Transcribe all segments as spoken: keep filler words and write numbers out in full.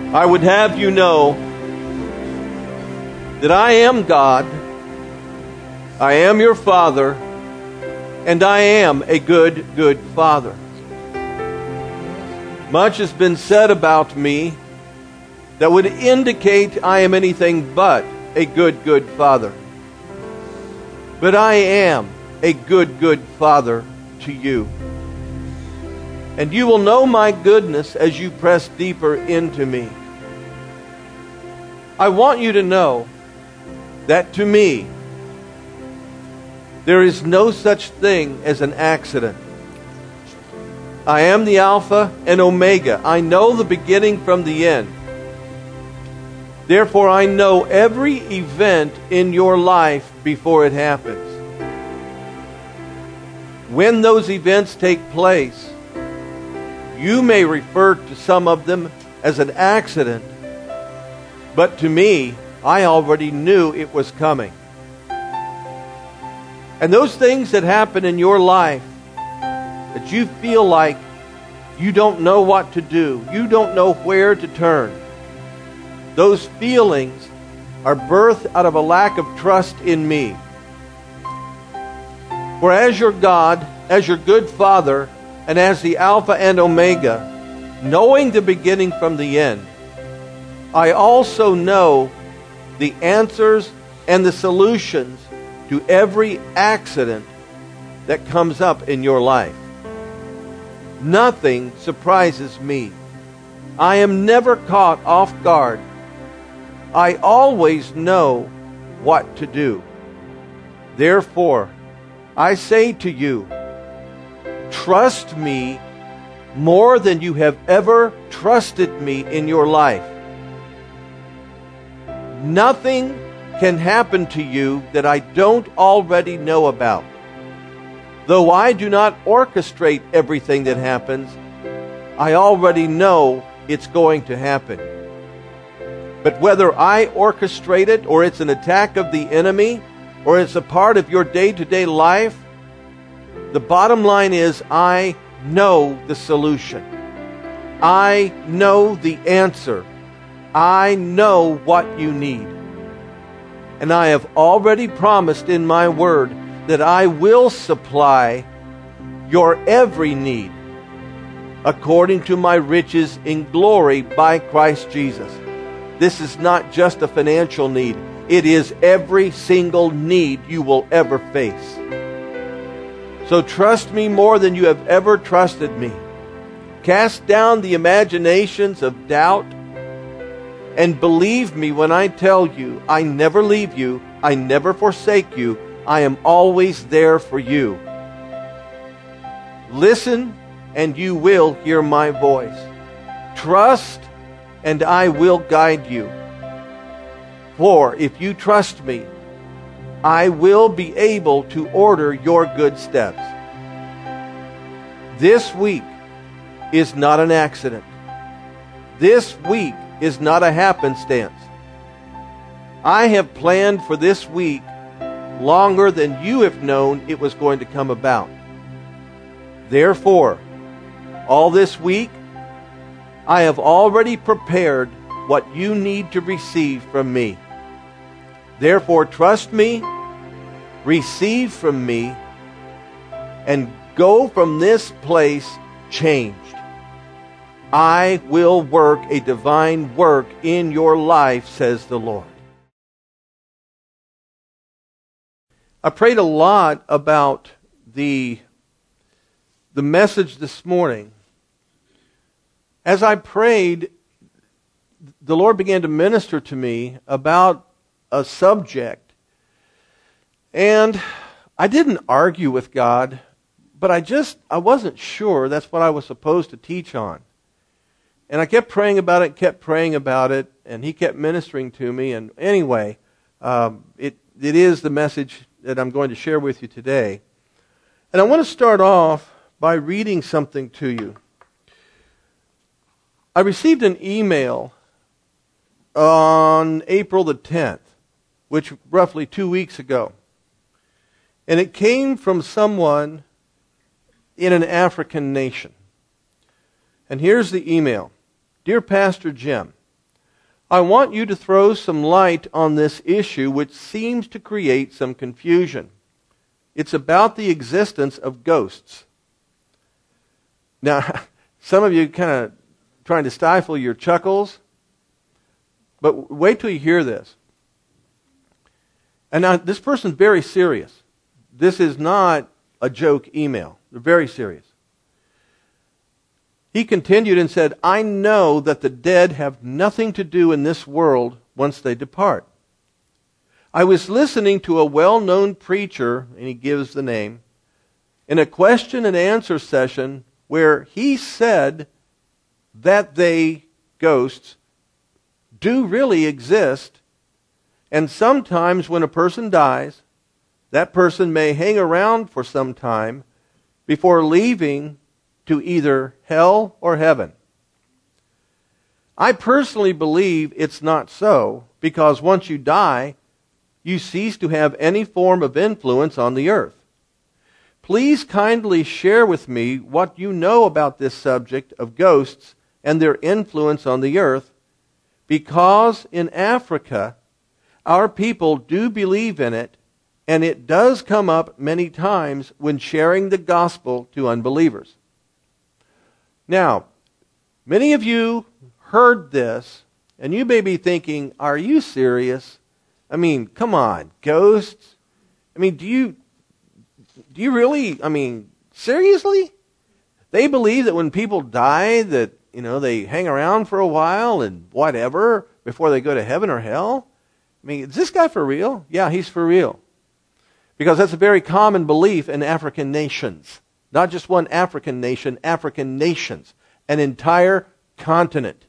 I would have you know that I am God, I am your Father, and I am a good, good Father. Much has been said about me that would indicate I am anything but a good, good Father. But I am a good, good Father to you. And you will know my goodness as you press deeper into me. I want you to know that to me, there is no such thing as an accident. I am the Alpha and Omega. I know the beginning from the end. Therefore, I know every event in your life before it happens. When those events take place, you may refer to some of them as an accident, but to me, I already knew it was coming. And those things that happen in your life that you feel like you don't know what to do, you don't know where to turn, those feelings are birthed out of a lack of trust in me. For as your God, as your good Father, and as the Alpha and Omega, knowing the beginning from the end, I also know the answers and the solutions to every accident that comes up in your life. Nothing surprises me. I am never caught off guard. I always know what to do. Therefore, I say to you, trust me more than you have ever trusted me in your life. Nothing can happen to you that I don't already know about. Though I do not orchestrate everything that happens, I already know it's going to happen. But whether I orchestrate it, or it's an attack of the enemy, or it's a part of your day-to-day life, the bottom line is I know the solution. I know the answer. I know what you need. And I have already promised in my word that I will supply your every need according to my riches in glory by Christ Jesus. This is not just a financial need. It is every single need you will ever face. So trust me more than you have ever trusted me. Cast down the imaginations of doubt and believe me when I tell you, I never leave you, I never forsake you, I am always there for you. Listen and you will hear my voice. Trust and I will guide you. For if you trust me, I will be able to order your good steps. This week is not an accident. This week is not a happenstance. I have planned for this week longer than you have known it was going to come about. Therefore, all this week, I have already prepared what you need to receive from me. Therefore, trust me, receive from me, and go from this place changed. I will work a divine work in your life, says the Lord. I prayed a lot about the, the message this morning. As I prayed, the Lord began to minister to me about a subject. And I didn't argue with God, but I just, I wasn't sure that's what I was supposed to teach on. And I kept praying about it, kept praying about it, and He kept ministering to me. And anyway, um, it it is the message that I'm going to share with you today. And I want to start off by reading something to you. I received an email on April the tenth, which roughly two weeks ago. And it came from someone in an African nation. And here's the email. Dear Pastor Jim, I want you to throw some light on this issue which seems to create some confusion. It's about the existence of ghosts. Now, some of you kind of trying to stifle your chuckles, but wait till you hear this. And now, this person's very serious. This is not a joke email. They're very serious. He continued and said, I know that the dead have nothing to do in this world once they depart. I was listening to a well-known preacher, and he gives the name, in a question and answer session where he said that they, ghosts, do really exist, and sometimes when a person dies, that person may hang around for some time before leaving to either hell or heaven. I personally believe it's not so, because once you die, you cease to have any form of influence on the earth. Please kindly share with me what you know about this subject of ghosts and their influence on the earth, because in Africa, our people do believe in it, and it does come up many times when sharing the gospel to unbelievers. Now, many of you heard this, and you may be thinking, are you serious? I mean, come on, ghosts? I mean, do you do you really, I mean, seriously? They believe that when people die that, you know, they hang around for a while and whatever before they go to heaven or hell? I mean, is this guy for real? Yeah, he's for real. Because that's a very common belief in African nations. Not just one African nation, African nations. An entire continent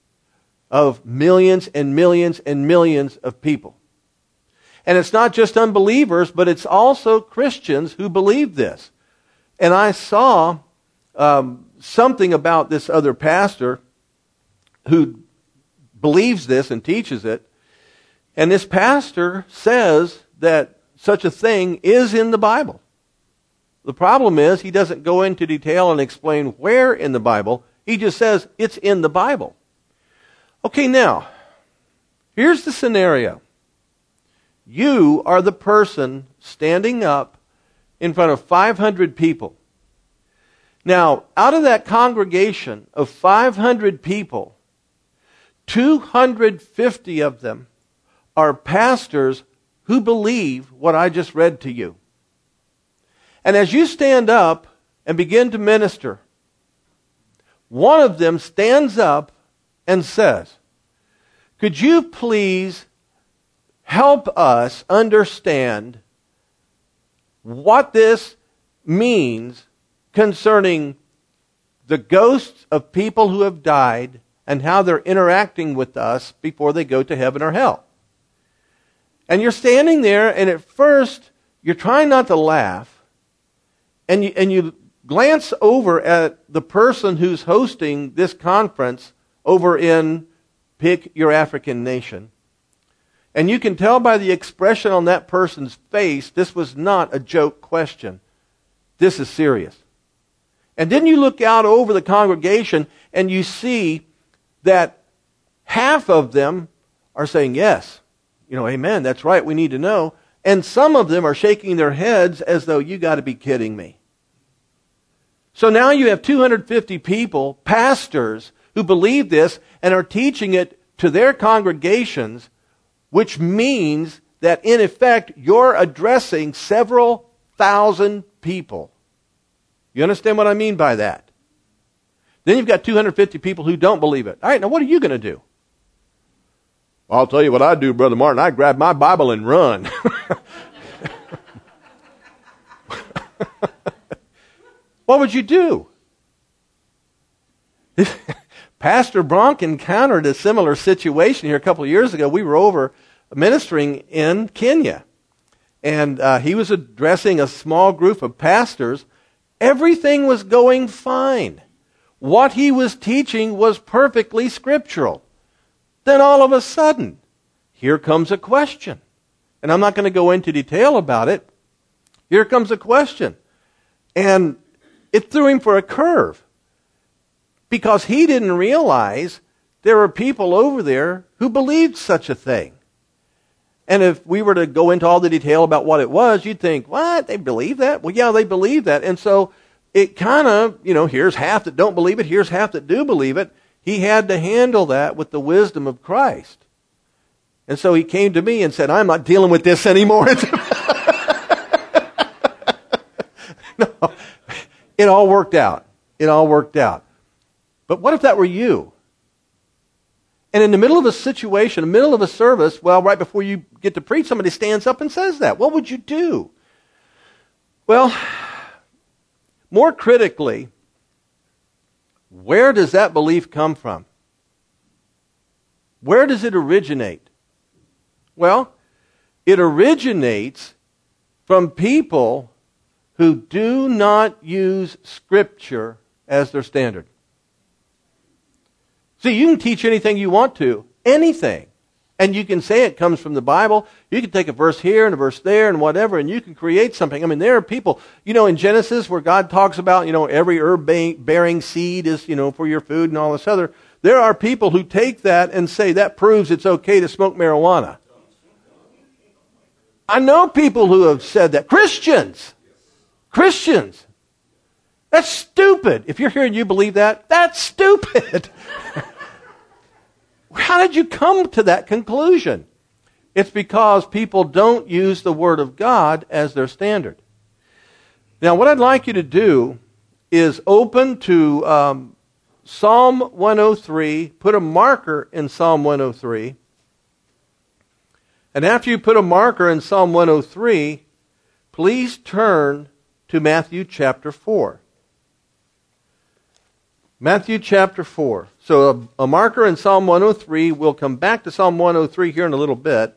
of millions and millions and millions of people. And it's not just unbelievers, but it's also Christians who believe this. And I saw um, something about this other pastor who believes this and teaches it. And this pastor says that such a thing is in the Bible. The problem is he doesn't go into detail and explain where in the Bible. He just says it's in the Bible. Okay, now, here's the scenario. You are the person standing up in front of five hundred people. Now, out of that congregation of five hundred people, two hundred fifty of them are pastors who believe what I just read to you. And as you stand up and begin to minister, one of them stands up and says, could you please help us understand what this means concerning the ghosts of people who have died and how they're interacting with us before they go to heaven or hell? And you're standing there, and at first, you're trying not to laugh, and you, and you glance over at the person who's hosting this conference over in, pick your African nation. And you can tell by the expression on that person's face, this was not a joke question. This is serious. And then you look out over the congregation, and you see that half of them are saying, yes, you know, amen, that's right, we need to know. And some of them are shaking their heads as though, you got to be kidding me. So now you have two hundred fifty people, pastors, who believe this and are teaching it to their congregations, which means that in effect you're addressing several thousand people. You understand what I mean by that? Then you've got two hundred fifty people who don't believe it. All right, now what are you going to do? I'll tell you what I do, Brother Martin. I grab my Bible and run. What would you do? Pastor Bronk encountered a similar situation here a couple of years ago. We were over ministering in Kenya. And uh, he was addressing a small group of pastors. Everything was going fine. What he was teaching was perfectly scriptural. Then all of a sudden, here comes a question. And I'm not going to go into detail about it. Here comes a question. And it threw him for a curve. Because he didn't realize there were people over there who believed such a thing. And if we were to go into all the detail about what it was, you'd think, what? They believe that? Well, yeah, they believe that. And so it kind of, you know, here's half that don't believe it, here's half that do believe it. He had to handle that with the wisdom of Christ. And so he came to me and said, I'm not dealing with this anymore. No, it all worked out. It all worked out. But what if that were you? And in the middle of a situation, in the middle of a service, well, right before you get to preach, somebody stands up and says that. What would you do? Well, more critically, where does that belief come from? Where does it originate? Well, it originates from people who do not use Scripture as their standard. See, you can teach anything you want to, anything. And you can say it comes from the Bible. You can take a verse here and a verse there and whatever, and you can create something. I mean, there are people, you know, in Genesis where God talks about, you know, every herb-bearing seed is, you know, for your food and all this other. There are people who take that and say that proves it's okay to smoke marijuana. I know people who have said that. Christians. Christians. That's stupid. If you're here and you believe that, that's stupid. How did you come to that conclusion? It's because people don't use the Word of God as their standard. Now, what I'd like you to do is open to um, Psalm one oh three, put a marker in Psalm one oh three, and after you put a marker in Psalm one oh three, please turn to Matthew chapter four. Matthew chapter four. So a, a marker in Psalm one oh three. We'll come back to Psalm one oh three here in a little bit.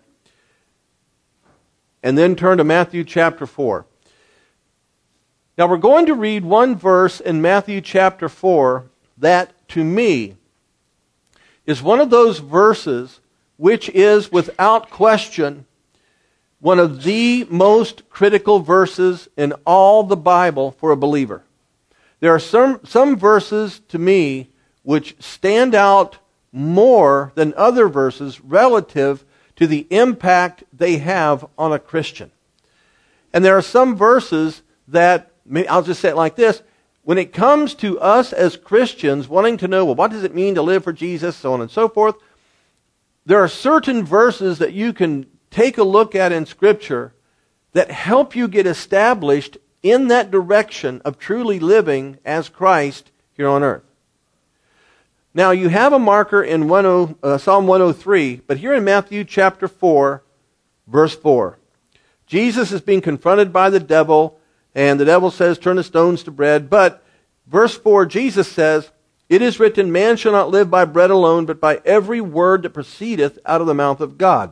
And then turn to Matthew chapter four. Now we're going to read one verse in Matthew chapter four that, to me, is one of those verses which is, without question, one of the most critical verses in all the Bible for a believer. There are some, some verses, to me, which stand out more than other verses relative to the impact they have on a Christian. And there are some verses that, I'll just say it like this, when it comes to us as Christians wanting to know, well, what does it mean to live for Jesus, so on and so forth, there are certain verses that you can take a look at in Scripture that help you get established in that direction of truly living as Christ here on earth. Now, you have a marker in Psalm one oh three, but here in Matthew chapter four, verse four, Jesus is being confronted by the devil, and the devil says, turn the stones to bread. But verse four, Jesus says, it is written, man shall not live by bread alone, but by every word that proceedeth out of the mouth of God.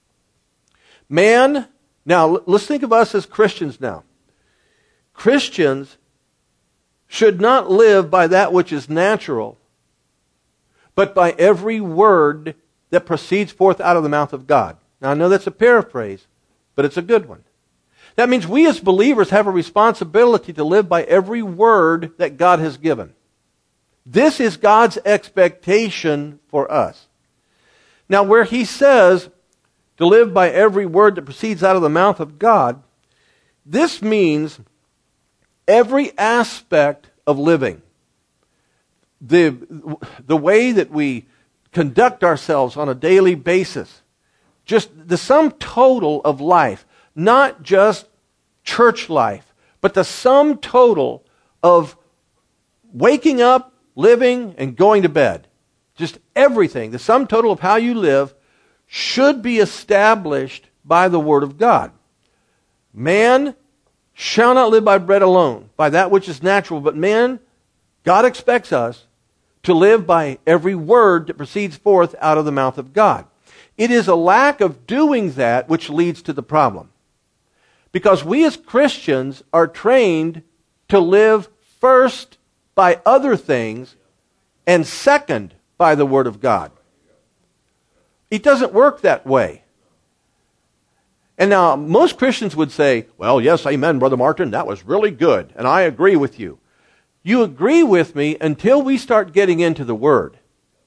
Man, now let's think of us as Christians now. Christians should not live by that which is natural, but by every word that proceeds forth out of the mouth of God. Now I know that's a paraphrase, but it's a good one. That means we as believers have a responsibility to live by every word that God has given. This is God's expectation for us. Now, where he says to live by every word that proceeds out of the mouth of God, this means every aspect of living. The, the way that we conduct ourselves on a daily basis. Just the sum total of life. Not just church life, but the sum total of waking up, living, and going to bed. Just everything, the sum total of how you live should be established by the Word of God. Man shall not live by bread alone, by that which is natural, but man, God expects us to live by every word that proceeds forth out of the mouth of God. It is a lack of doing that which leads to the problem. Because we as Christians are trained to live first by other things and second by the Word of God. It doesn't work that way. And now, most Christians would say, well, yes, amen, Brother Martin, that was really good, and I agree with you. You agree with me until we start getting into the Word.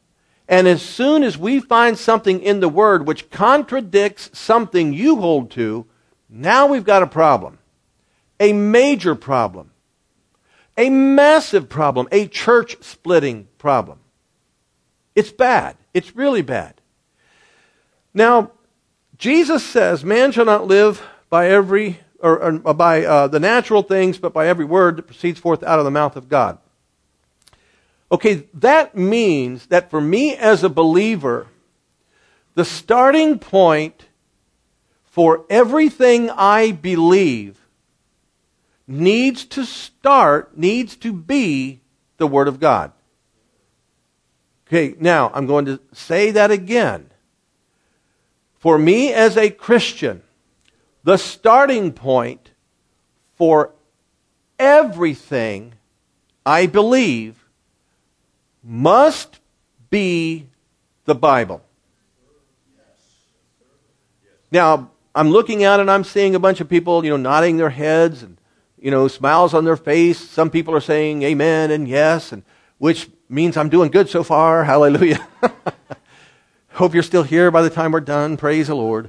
And as soon as we find something in the Word which contradicts something you hold to, now we've got a problem. A major problem. A massive problem. A church-splitting problem. It's bad. It's really bad. Now, Jesus says, man shall not live by every, or, or by uh, the natural things, but by every word that proceeds forth out of the mouth of God. Okay, that means that for me as a believer, the starting point for everything I believe needs to start, needs to be the Word of God. Okay, now I'm going to say that again. For me as a Christian, the starting point for everything I believe must be the Bible. Now, I'm looking out and I'm seeing a bunch of people, you know, nodding their heads and, you know, smiles on their face. Some people are saying amen and yes, and which means I'm doing good so far. Hallelujah. Hope you're still here by the time we're done. Praise the Lord.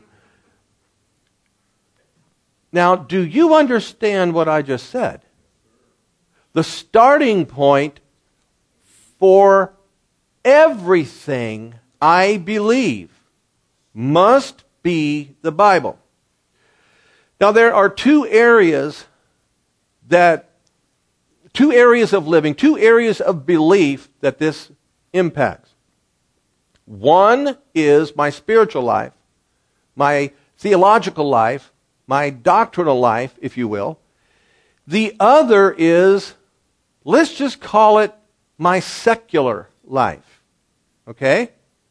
Now, do you understand what I just said? The starting point for everything I believe must be the Bible. Now, there are two areas that, two areas of living, two areas of belief that this impacts. One is my spiritual life, my theological life, my doctrinal life, if you will. The other is, let's just call it my secular life. Okay?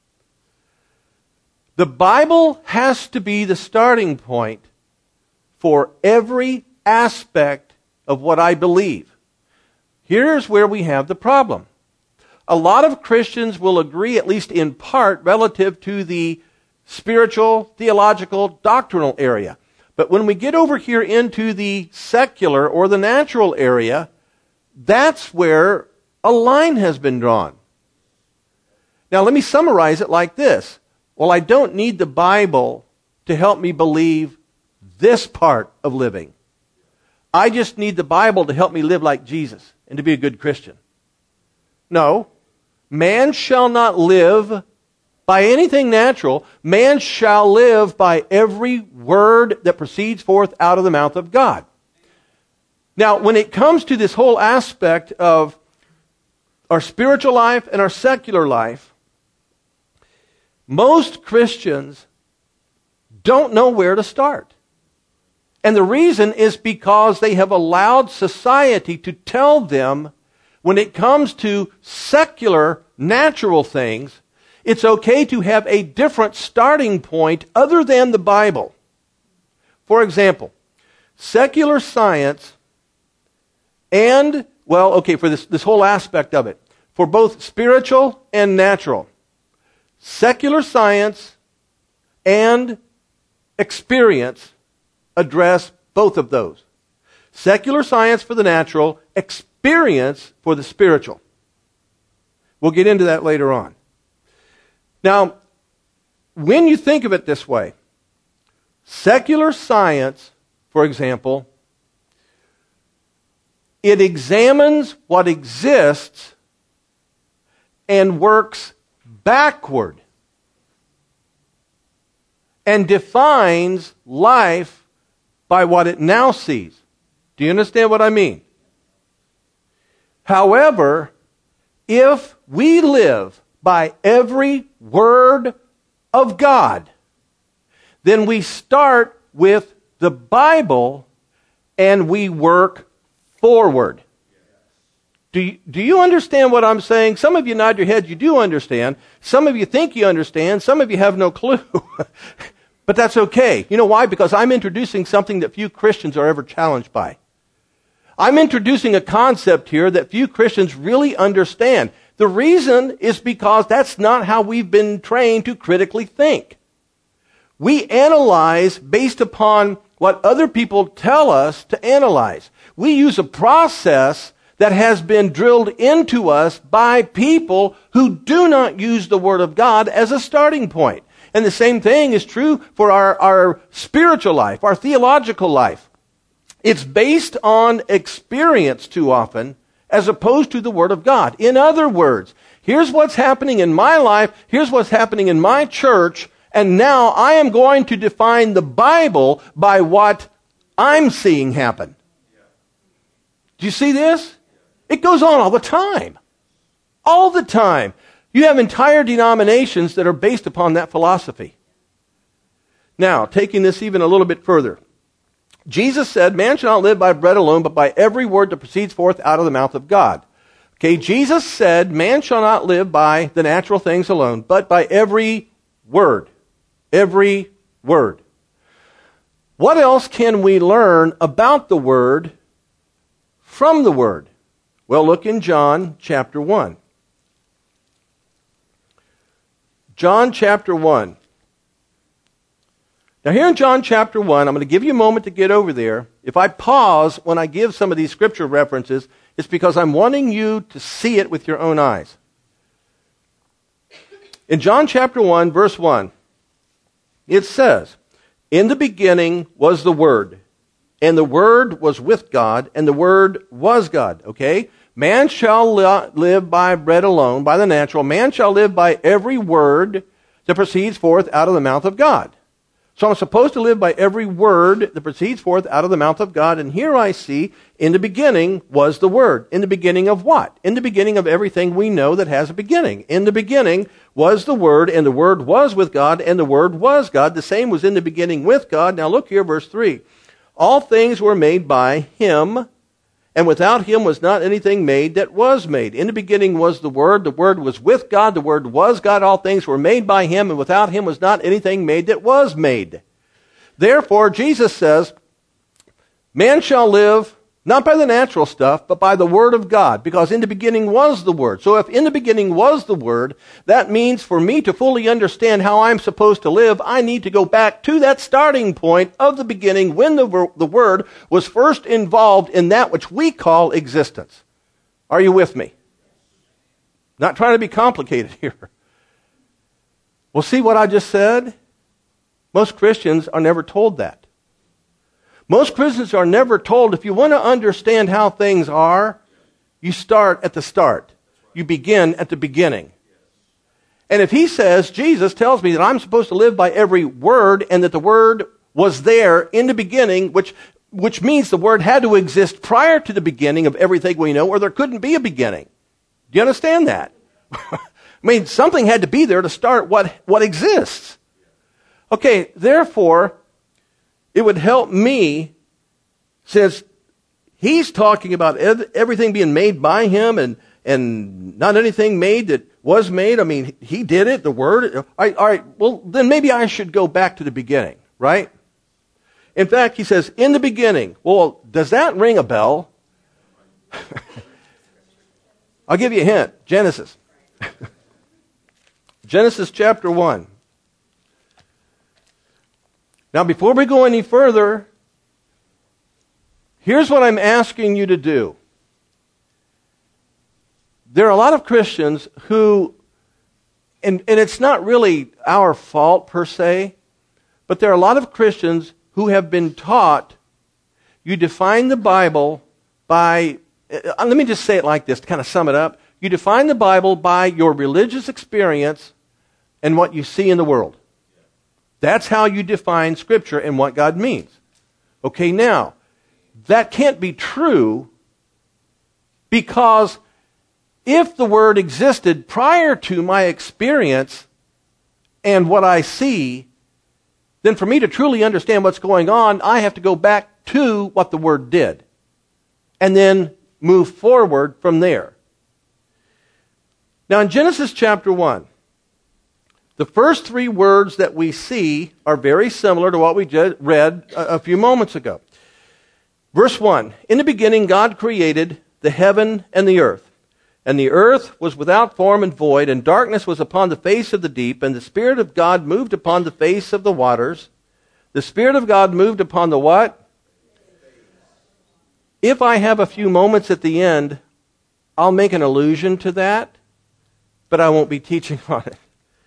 The Bible has to be the starting point for every aspect of what I believe. Here's where we have the problem. A lot of Christians will agree, at least in part, relative to the spiritual, theological, doctrinal area. But when we get over here into the secular or the natural area, that's where a line has been drawn. Now, let me summarize it like this. Well, I don't need the Bible to help me believe this part of living. I just need the Bible to help me live like Jesus and to be a good Christian. No. Man shall not live by anything natural. Man shall live by every word that proceeds forth out of the mouth of God. Now, when it comes to this whole aspect of our spiritual life and our secular life, most Christians don't know where to start. And the reason is because they have allowed society to tell them, when it comes to secular, natural things, it's okay to have a different starting point other than the Bible. For example, secular science and, well, okay, for this, this whole aspect of it, for both spiritual and natural, secular science and experience address both of those. Secular science for the natural, experience for the spiritual. We'll get into that later on. Now, when you think of it this way, secular science, for example, it examines what exists and works backward and defines life by what it now sees. Do you understand what I mean? However, if we live by every word of God, then we start with the Bible and we work forward. Do you, do you understand what I'm saying? Some of you nod your heads, you do understand. Some of you think you understand. Some of you have no clue. But that's okay. You know why? Because I'm introducing something that few Christians are ever challenged by. I'm introducing a concept here that few Christians really understand. The reason is because that's not how we've been trained to critically think. We analyze based upon what other people tell us to analyze. We use a process that has been drilled into us by people who do not use the Word of God as a starting point. And the same thing is true for our, our spiritual life, our theological life. It's based on experience too often, as opposed to the Word of God. In other words, here's what's happening in my life, here's what's happening in my church, and now I am going to define the Bible by what I'm seeing happen. Do you see this? It goes on all the time. All the time. You have entire denominations that are based upon that philosophy. Now, taking this even a little bit further. Jesus said, man shall not live by bread alone, but by every word that proceeds forth out of the mouth of God. Okay, Jesus said, man shall not live by the natural things alone, but by every word. Every word. What else can we learn about the Word from the Word? Well, look in John chapter one. John chapter one. Now here in John chapter one, I'm going to give you a moment to get over there. If I pause when I give some of these scripture references, it's because I'm wanting you to see it with your own eyes. In John chapter one, verse one, it says, in the beginning was the Word, and the Word was with God, and the Word was God. Okay? Man shall li- live by bread alone, by the natural. Man shall live by every word that proceeds forth out of the mouth of God. So I'm supposed to live by every word that proceeds forth out of the mouth of God. And here I see, in the beginning was the Word. In the beginning of what? In the beginning of everything we know that has a beginning. In the beginning was the Word, and the Word was with God, and the Word was God. The same was in the beginning with God. Now look here, verse three. All things were made by Him, and without Him was not anything made that was made. In the beginning was the Word. The Word was with God. The Word was God. All things were made by Him, and without Him was not anything made that was made. Therefore, Jesus says, man shall live not by the natural stuff, but by the Word of God, because in the beginning was the Word. So if in the beginning was the Word, that means for me to fully understand how I'm supposed to live, I need to go back to that starting point of the beginning when the, the Word was first involved in that which we call existence. Are you with me? Not trying to be complicated here. Well, see what I just said? Most Christians are never told that. Most Christians are never told, if you want to understand how things are, you start at the start. You begin at the beginning. And if he says, Jesus tells me that I'm supposed to live by every word, and that the Word was there in the beginning, which, which means the Word had to exist prior to the beginning of everything we know, or there couldn't be a beginning. Do you understand that? I mean, something had to be there to start what, what exists. Okay, therefore, it would help me, since he's talking about ev- everything being made by him and, and not anything made that was made. I mean, he did it, the Word. All right, all right, well, then maybe I should go back to the beginning, right? In fact, he says, in the beginning. Well, does that ring a bell? I'll give you a hint. Genesis. Genesis chapter one. Now, before we go any further, here's what I'm asking you to do. There are a lot of Christians who, and, and it's not really our fault per se, but there are a lot of Christians who have been taught you define the Bible by, uh, let me just say it like this to kind of sum it up. You define the Bible by your religious experience and what you see in the world. That's how you define Scripture and what God means. Okay, now, that can't be true, because if the Word existed prior to my experience and what I see, then for me to truly understand what's going on, I have to go back to what the Word did and then move forward from there. Now, in Genesis chapter one, the first three words that we see are very similar to what we just read a, a few moments ago. Verse one, in the beginning God created the heaven and the earth. And the earth was without form and void, and darkness was upon the face of the deep, and the Spirit of God moved upon the face of the waters. The Spirit of God moved upon the what? If I have a few moments at the end, I'll make an allusion to that, but I won't be teaching on it.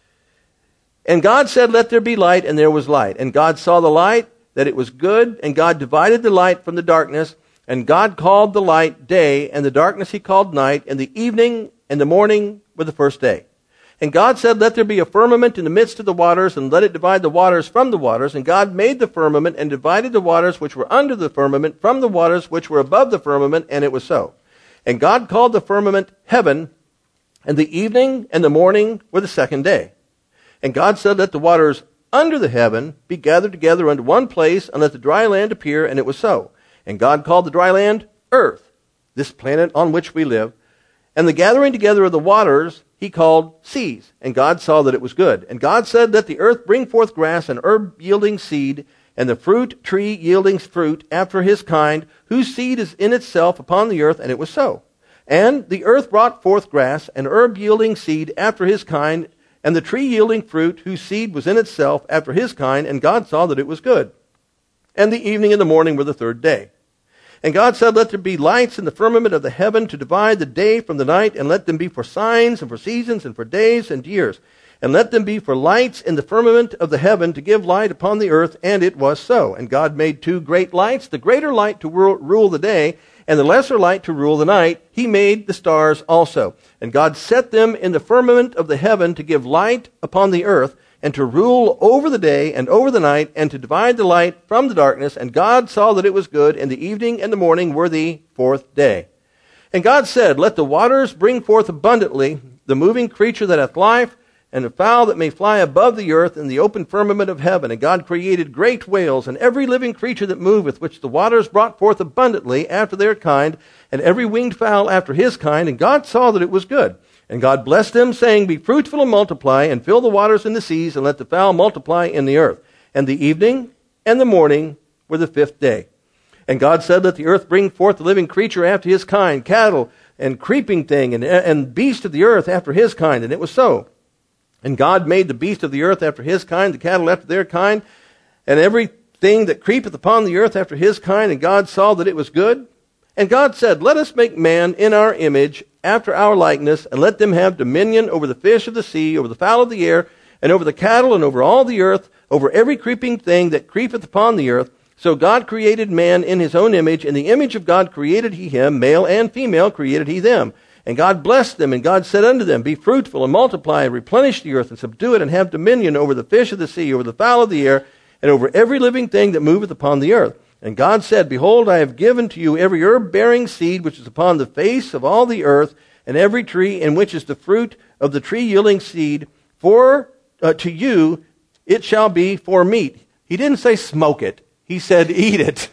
And God said, let there be light, and there was light. And God saw the light, that it was good, and God divided the light from the darkness. And God called the light day, and the darkness he called night, and the evening and the morning were the first day. And God said, let there be a firmament in the midst of the waters, and let it divide the waters from the waters. And God made the firmament, and divided the waters which were under the firmament from the waters which were above the firmament, and it was so. And God called the firmament heaven, and the evening and the morning were the second day. And God said, let the waters under the heaven be gathered together unto one place, and let the dry land appear, and it was so. And God called the dry land earth, this planet on which we live. And the gathering together of the waters he called seas. And God saw that it was good. And God said, let the earth bring forth grass, and herb yielding seed, and the fruit tree yielding fruit after his kind, whose seed is in itself upon the earth, and it was so. And the earth brought forth grass, and herb yielding seed after his kind, and the tree yielding fruit, whose seed was in itself after his kind, and God saw that it was good. And the evening and the morning were the third day. And God said, let there be lights in the firmament of the heaven to divide the day from the night, and let them be for signs, and for seasons, and for days and years. And let them be for lights in the firmament of the heaven to give light upon the earth, and it was so. And God made two great lights, the greater light to rule the day, and the lesser light to rule the night. He made the stars also. And God set them in the firmament of the heaven to give light upon the earth, and to rule over the day and over the night, and to divide the light from the darkness. And God saw that it was good, and the evening and the morning were the fourth day. And God said, let the waters bring forth abundantly the moving creature that hath life, and the fowl that may fly above the earth in the open firmament of heaven. And God created great whales, and every living creature that moveth, which the waters brought forth abundantly after their kind, and every winged fowl after his kind. And God saw that it was good. And God blessed them, saying, be fruitful and multiply, and fill the waters in the seas, and let the fowl multiply in the earth. And the evening and the morning were the fifth day. And God said, let the earth bring forth the living creature after his kind, cattle and creeping thing, and, and beast of the earth after his kind. And it was so. And God made the beast of the earth after his kind, the cattle after their kind, and everything that creepeth upon the earth after his kind. And God saw that it was good. And God said, let us make man in our image, after our likeness, and let them have dominion over the fish of the sea, over the fowl of the air, and over the cattle, and over all the earth, over every creeping thing that creepeth upon the earth. So God created man in his own image. In the image of God created he him, male and female created he them. And God blessed them, and God said unto them, be fruitful, and multiply, and replenish the earth, and subdue it, and have dominion over the fish of the sea, over the fowl of the air, and over every living thing that moveth upon the earth. And God said, behold, I have given to you every herb-bearing seed which is upon the face of all the earth, and every tree in which is the fruit of the tree yielding seed. For uh, to you it shall be for meat. He didn't say smoke it. He said eat it.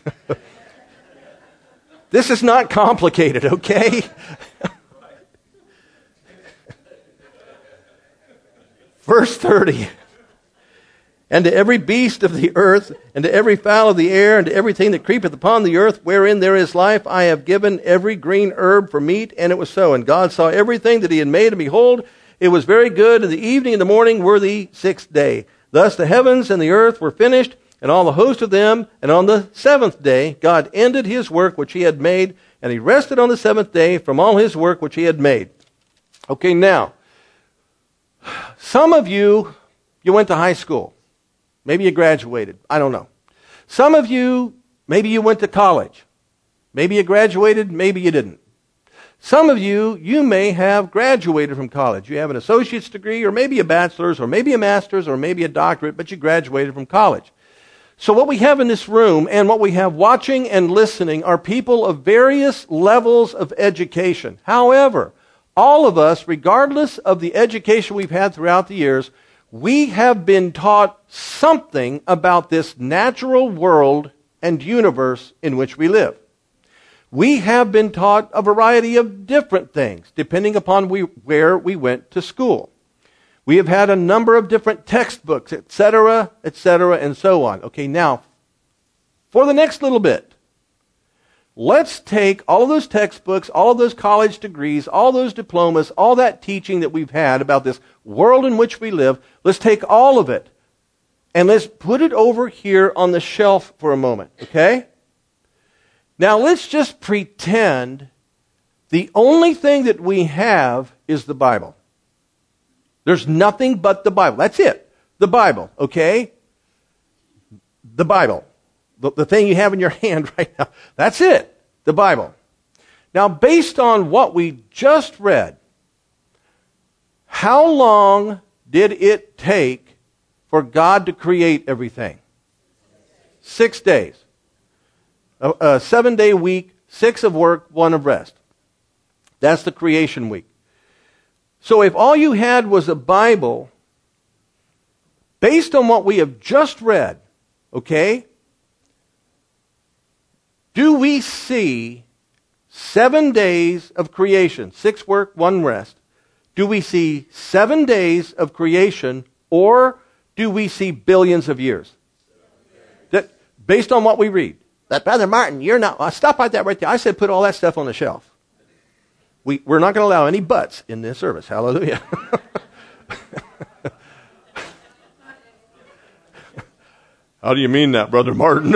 This is not complicated, okay? Verse thirty. And to every beast of the earth, and to every fowl of the air, and to everything that creepeth upon the earth, wherein there is life, I have given every green herb for meat. And it was so. And God saw everything that he had made, and behold, it was very good. And the evening and the morning were the sixth day. Thus the heavens and the earth were finished, and all the host of them. And on the seventh day, God ended his work which he had made, and he rested on the seventh day from all his work which he had made. Okay, now, some of you, you went to high school. Maybe you graduated. I don't know. Some of you, maybe you went to college. Maybe you graduated, maybe you didn't. Some of you, you may have graduated from college. You have an associate's degree, or maybe a bachelor's, or maybe a master's, or maybe a doctorate, but you graduated from college. So what we have in this room, and what we have watching and listening, are people of various levels of education. However, all of us, regardless of the education we've had throughout the years, we have been taught something about this natural world and universe in which we live. We have been taught a variety of different things, depending upon we, where we went to school. We have had a number of different textbooks, et cetera, et cetera, and so on. Okay, now, for the next little bit, let's take all of those textbooks, all of those college degrees, all those diplomas, all that teaching that we've had about this world in which we live, let's take all of it and let's put it over here on the shelf for a moment, okay? Now let's just pretend The only thing that we have is the Bible. There's nothing but the Bible. That's it. The Bible, okay? The Bible. The, the thing you have in your hand right now. That's it. The Bible. Now, based on what we just read, how long did it take for God to create everything? Six days. A, a seven-day week, six of work, one of rest. That's the creation week. So if all you had was a Bible, based on what we have just read, okay, do we see seven days of creation, six work, one rest? Do we see seven days of creation, or do we see billions of years? That, based on what we read. That, Brother Martin, you're not, uh, stop right there, right there. I said put all that stuff on the shelf. We, we're not going to allow any buts in this service. Hallelujah. How do you mean that, Brother Martin?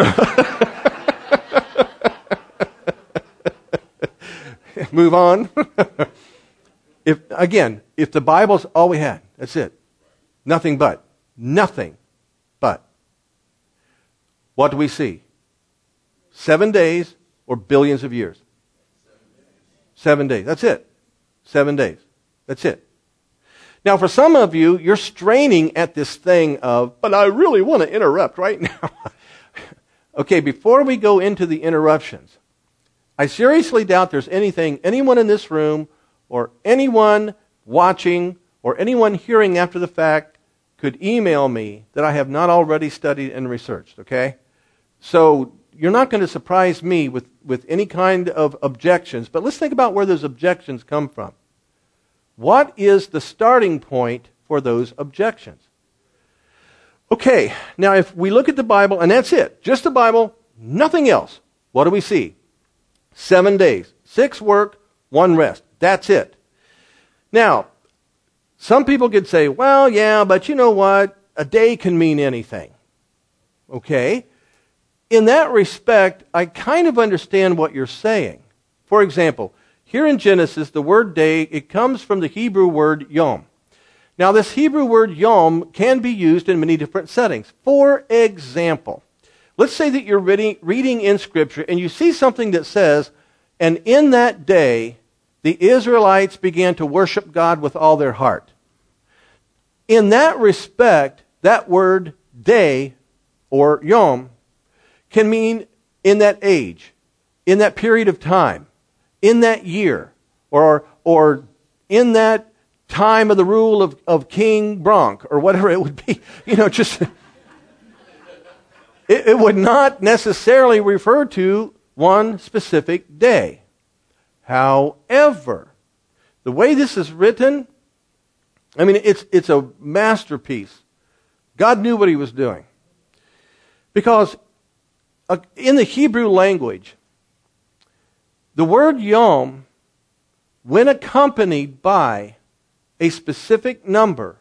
Move on. If again, if the Bible's all we had, that's it. Nothing but. Nothing but. What do we see? Seven days or billions of years? Seven days. That's it. Seven days. That's it. Now, for some of you, you're straining at this thing of, but I really want to interrupt right now. Okay, before we go into the interruptions, I seriously doubt there's anything, anyone in this room, or anyone watching, or anyone hearing after the fact could email me that I have not already studied and researched, okay? So, you're not going to surprise me with, with any kind of objections, but let's think about where those objections come from. What is the starting point for those objections? Okay, now if we look at the Bible, and that's it, just the Bible, nothing else, what do we see? Seven days, six work, one rest. That's it. Now, some people could say, well, yeah, but you know what? A day can mean anything. Okay? In that respect, I kind of understand what you're saying. For example, here in Genesis, the word day, it comes from the Hebrew word yom. Now, this Hebrew word yom can be used in many different settings. For example, let's say that you're reading, reading in Scripture and you see something that says, and in that day, the Israelites began to worship God with all their heart. In that respect, that word day, or yom, can mean in that age, in that period of time, in that year, or or in that time of the rule of, of King Bronk, or whatever it would be. You know, just it, it would not necessarily refer to one specific day. However, the way this is written, I mean, it's it's a masterpiece. God knew what he was doing. Because uh, in the Hebrew language, the word yom, when accompanied by a specific number,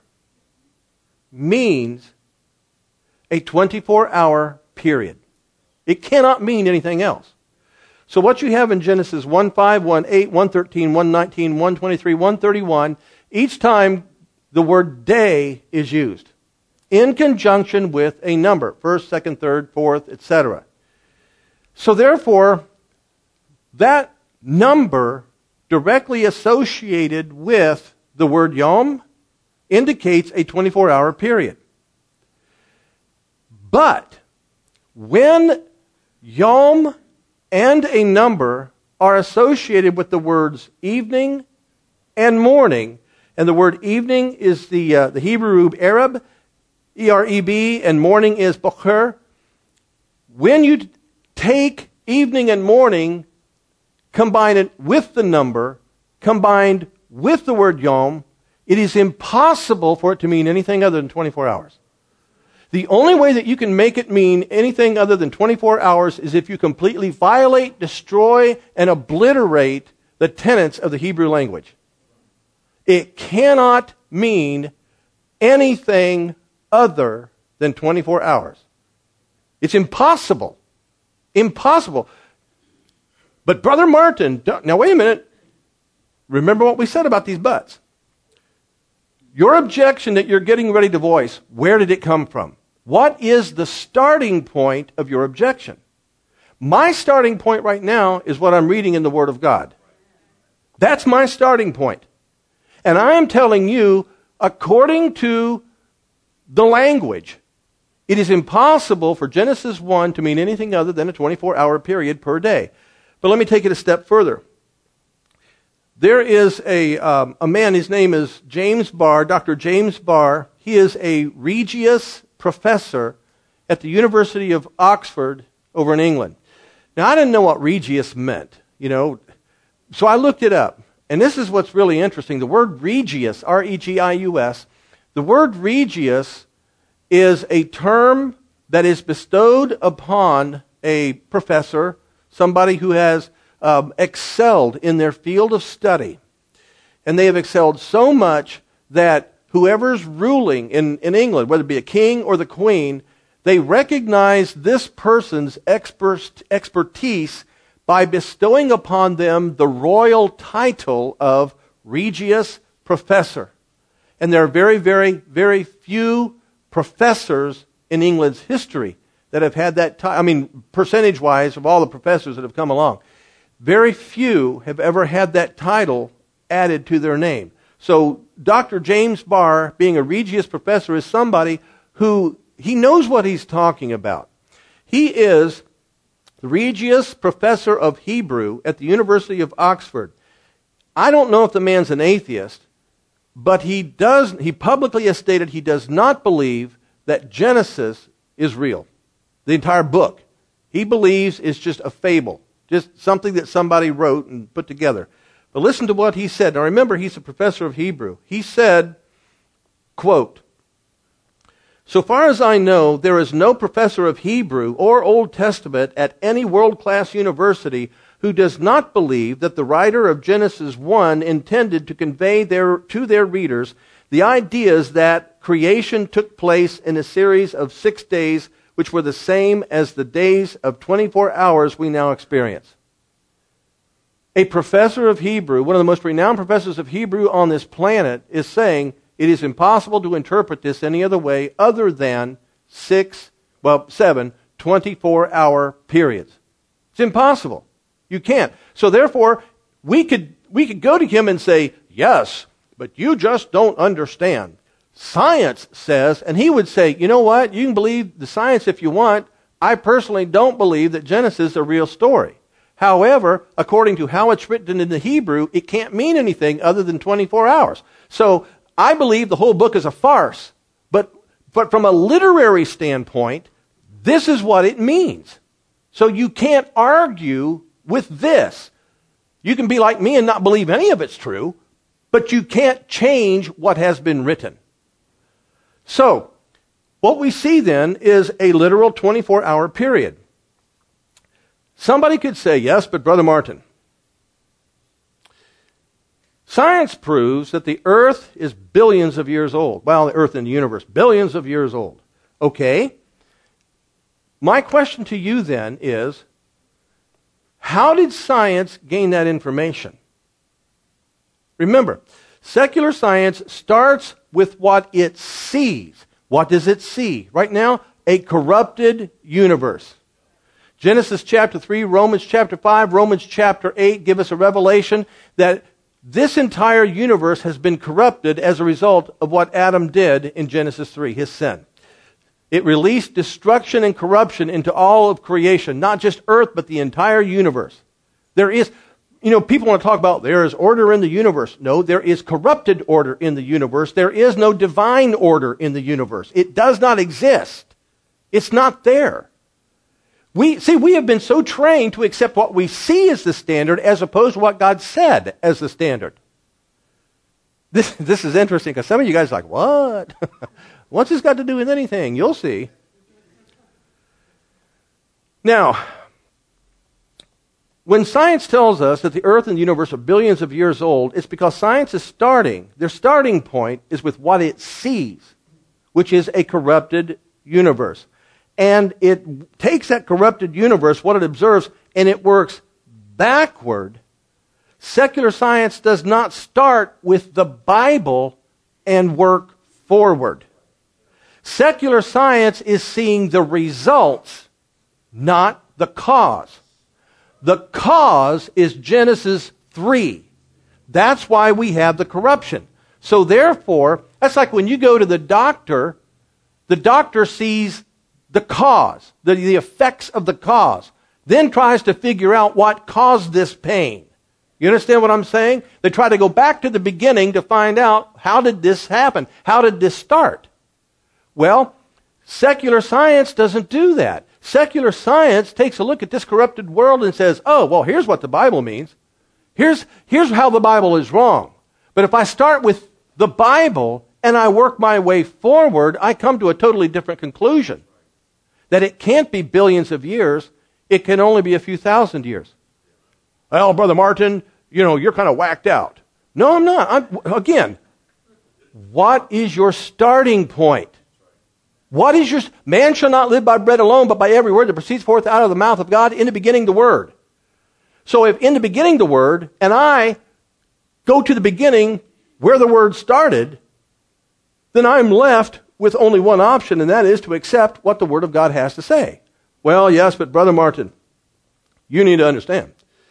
means a twenty-four hour period. It cannot mean anything else. So what you have in Genesis one five, one eight, one thirteen, one nineteen, one twenty-three, one thirty-one, each time the word day is used in conjunction with a number, first, second, third, fourth, et cetera. So therefore, that number directly associated with the word yom indicates a twenty-four hour period. But when yom and a number are associated with the words evening and morning, and the word evening is the uh, the Hebrew Arab, E R E B, and morning is bocher. When you take evening and morning, combine it with the number, combined with the word yom, it is impossible for it to mean anything other than twenty-four hours. The only way that you can make it mean anything other than twenty-four hours is if you completely violate, destroy, and obliterate the tenets of the Hebrew language. It cannot mean anything other than twenty-four hours. It's impossible. Impossible. But Brother Martin, now wait a minute. remember what we said about these buts. Your objection that you're getting ready to voice, where did it come from? What is the starting point of your objection? My starting point right now is what I'm reading in the Word of God. That's my starting point. And I am telling you, according to the language, it is impossible for Genesis one to mean anything other than a twenty-four hour period per day. But let me take it a step further. There is a, um, a man, his name is James Barr, Doctor James Barr. He is a Regius professor at the University of Oxford over in England. Now, I didn't know what Regius meant, you know, so I looked it up. And this is what's really interesting. The word Regius, R E G I U S, the word Regius is a term that is bestowed upon a professor, somebody who has um, excelled in their field of study. And they have excelled so much that whoever's ruling in, in England, whether it be a king or the queen, they recognize this person's expert, expertise by bestowing upon them the royal title of Regius Professor. And there are very, very, very few professors in England's history that have had that title. I mean, percentage-wise, of all the professors that have come along, very few have ever had that title added to their name. So Doctor James Barr, being a Regius Professor, is somebody who, he knows what he's talking about. He is the Regius Professor of Hebrew at the University of Oxford. I don't know if the man's an atheist, but he does. He publicly has stated he does not believe that Genesis is real. The entire book. He believes it's just a fable, just something that somebody wrote and put together. But listen to what he said. Now remember, he's a professor of Hebrew. He said, quote, "So far as I know, there is no professor of Hebrew or Old Testament at any world-class university who does not believe that the writer of Genesis one intended to convey their, to their readers the ideas that creation took place in a series of six days, which were the same as the days of twenty-four hours we now experience." A professor of Hebrew, one of the most renowned professors of Hebrew on this planet, is saying it is impossible to interpret this any other way other than six, well, seven, twenty-four hour periods. It's impossible. You can't. So therefore, we could we could go to him and say, yes, but you just don't understand. Science says, and he would say, you know what? You can believe the science if you want. I personally don't believe that Genesis is a real story. However, according to how it's written in the Hebrew, it can't mean anything other than twenty-four hours. So I believe the whole book is a farce. But, but from a literary standpoint, this is what it means. So you can't argue with this. You can be like me and not believe any of it's true, but you can't change what has been written. So, what we see then is a literal twenty-four hour period. Somebody could say, yes, but Brother Martin, science proves that the earth is billions of years old. Well, the earth and the universe, billions of years old. Okay. My question to you then is, how did science gain that information? Remember, secular science starts with what it sees. What does it see? Right now, a corrupted universe. Genesis chapter three, Romans chapter five, Romans chapter eight give us a revelation that this entire universe has been corrupted as a result of what Adam did in Genesis three, his sin. It released destruction and corruption into all of creation, not just earth, but the entire universe. There is, you know, people want to talk about there is order in the universe. No, there is corrupted order in the universe. There is no divine order in the universe. It does not exist. It's not there. We see, we have been so trained to accept what we see as the standard as opposed to what God said as the standard. This, this is interesting because some of you guys are like, what? What's this got to do with anything? You'll see. Now, when science tells us that the earth and the universe are billions of years old, it's because science is starting, their starting point is with what it sees, which is a corrupted universe. And it takes that corrupted universe, what it observes, and it works backward, Secular science does not start with the Bible and work forward. Secular science is seeing the results, not the cause. The cause is Genesis three. That's why we have the corruption. So therefore, that's like when you go to the doctor, the doctor sees the cause, the, the effects of the cause, then tries to figure out what caused this pain. You understand what I'm saying? They try to go back to the beginning to find out, how did this happen? How did this start? Well, secular science doesn't do that. Secular science takes a look at this corrupted world and says, oh, well, here's what the Bible means. Here's, here's how the Bible is wrong. But if I start with the Bible and I work my way forward, I come to a totally different conclusion. That it can't be billions of years. It can only be a few thousand years. Well, Brother Martin, you know, you're kind of whacked out. No, I'm not. I'm, again, what is your starting point? What is your... Man shall not live by bread alone, but by every word that proceeds forth out of the mouth of God. In the beginning, the Word. So if in the beginning, the Word, and I go to the beginning where the Word started, then I'm left with only one option, and that is to accept what the Word of God has to say. Well, yes, but Brother Martin, you need to understand.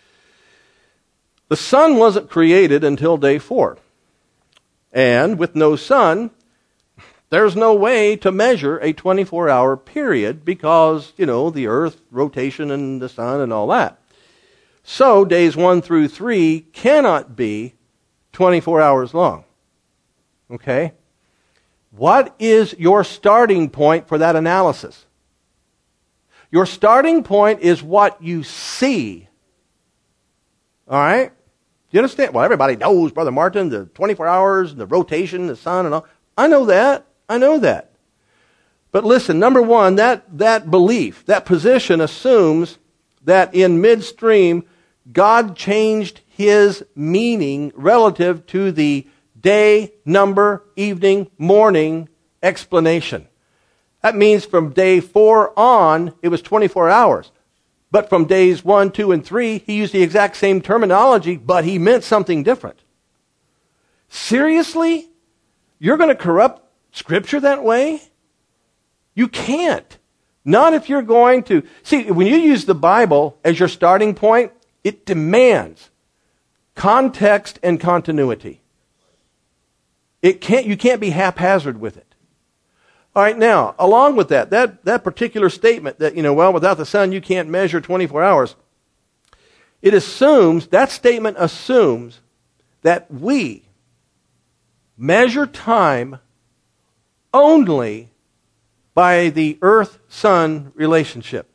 The sun wasn't created until day four. And with no sun, there's no way to measure a twenty-four hour period because, you know, the earth, rotation, and the sun, and all that. So days one through three cannot be twenty-four hours long. Okay? What is your starting point for that analysis? Your starting point is what you see. All right? Do you understand? Well, everybody knows, Brother Martin, the twenty-four hours, the rotation, the sun, and all. I know that. I know that. But listen, number one, that, that belief, that position assumes that in midstream, God changed his meaning relative to the day, number, evening, morning explanation. That means from day four on, it was twenty-four hours. But from days one, two, and three, he used the exact same terminology, but he meant something different. Seriously? You're going to corrupt Scripture that way? You can't. Not if you're going to... See, when you use the Bible as your starting point, it demands context and continuity. It can't, you can't be haphazard with it. All right, now, along with that, that, that particular statement that, you know, well, without the sun you can't measure twenty-four hours, it assumes, that statement assumes that we measure time only by the earth-sun relationship.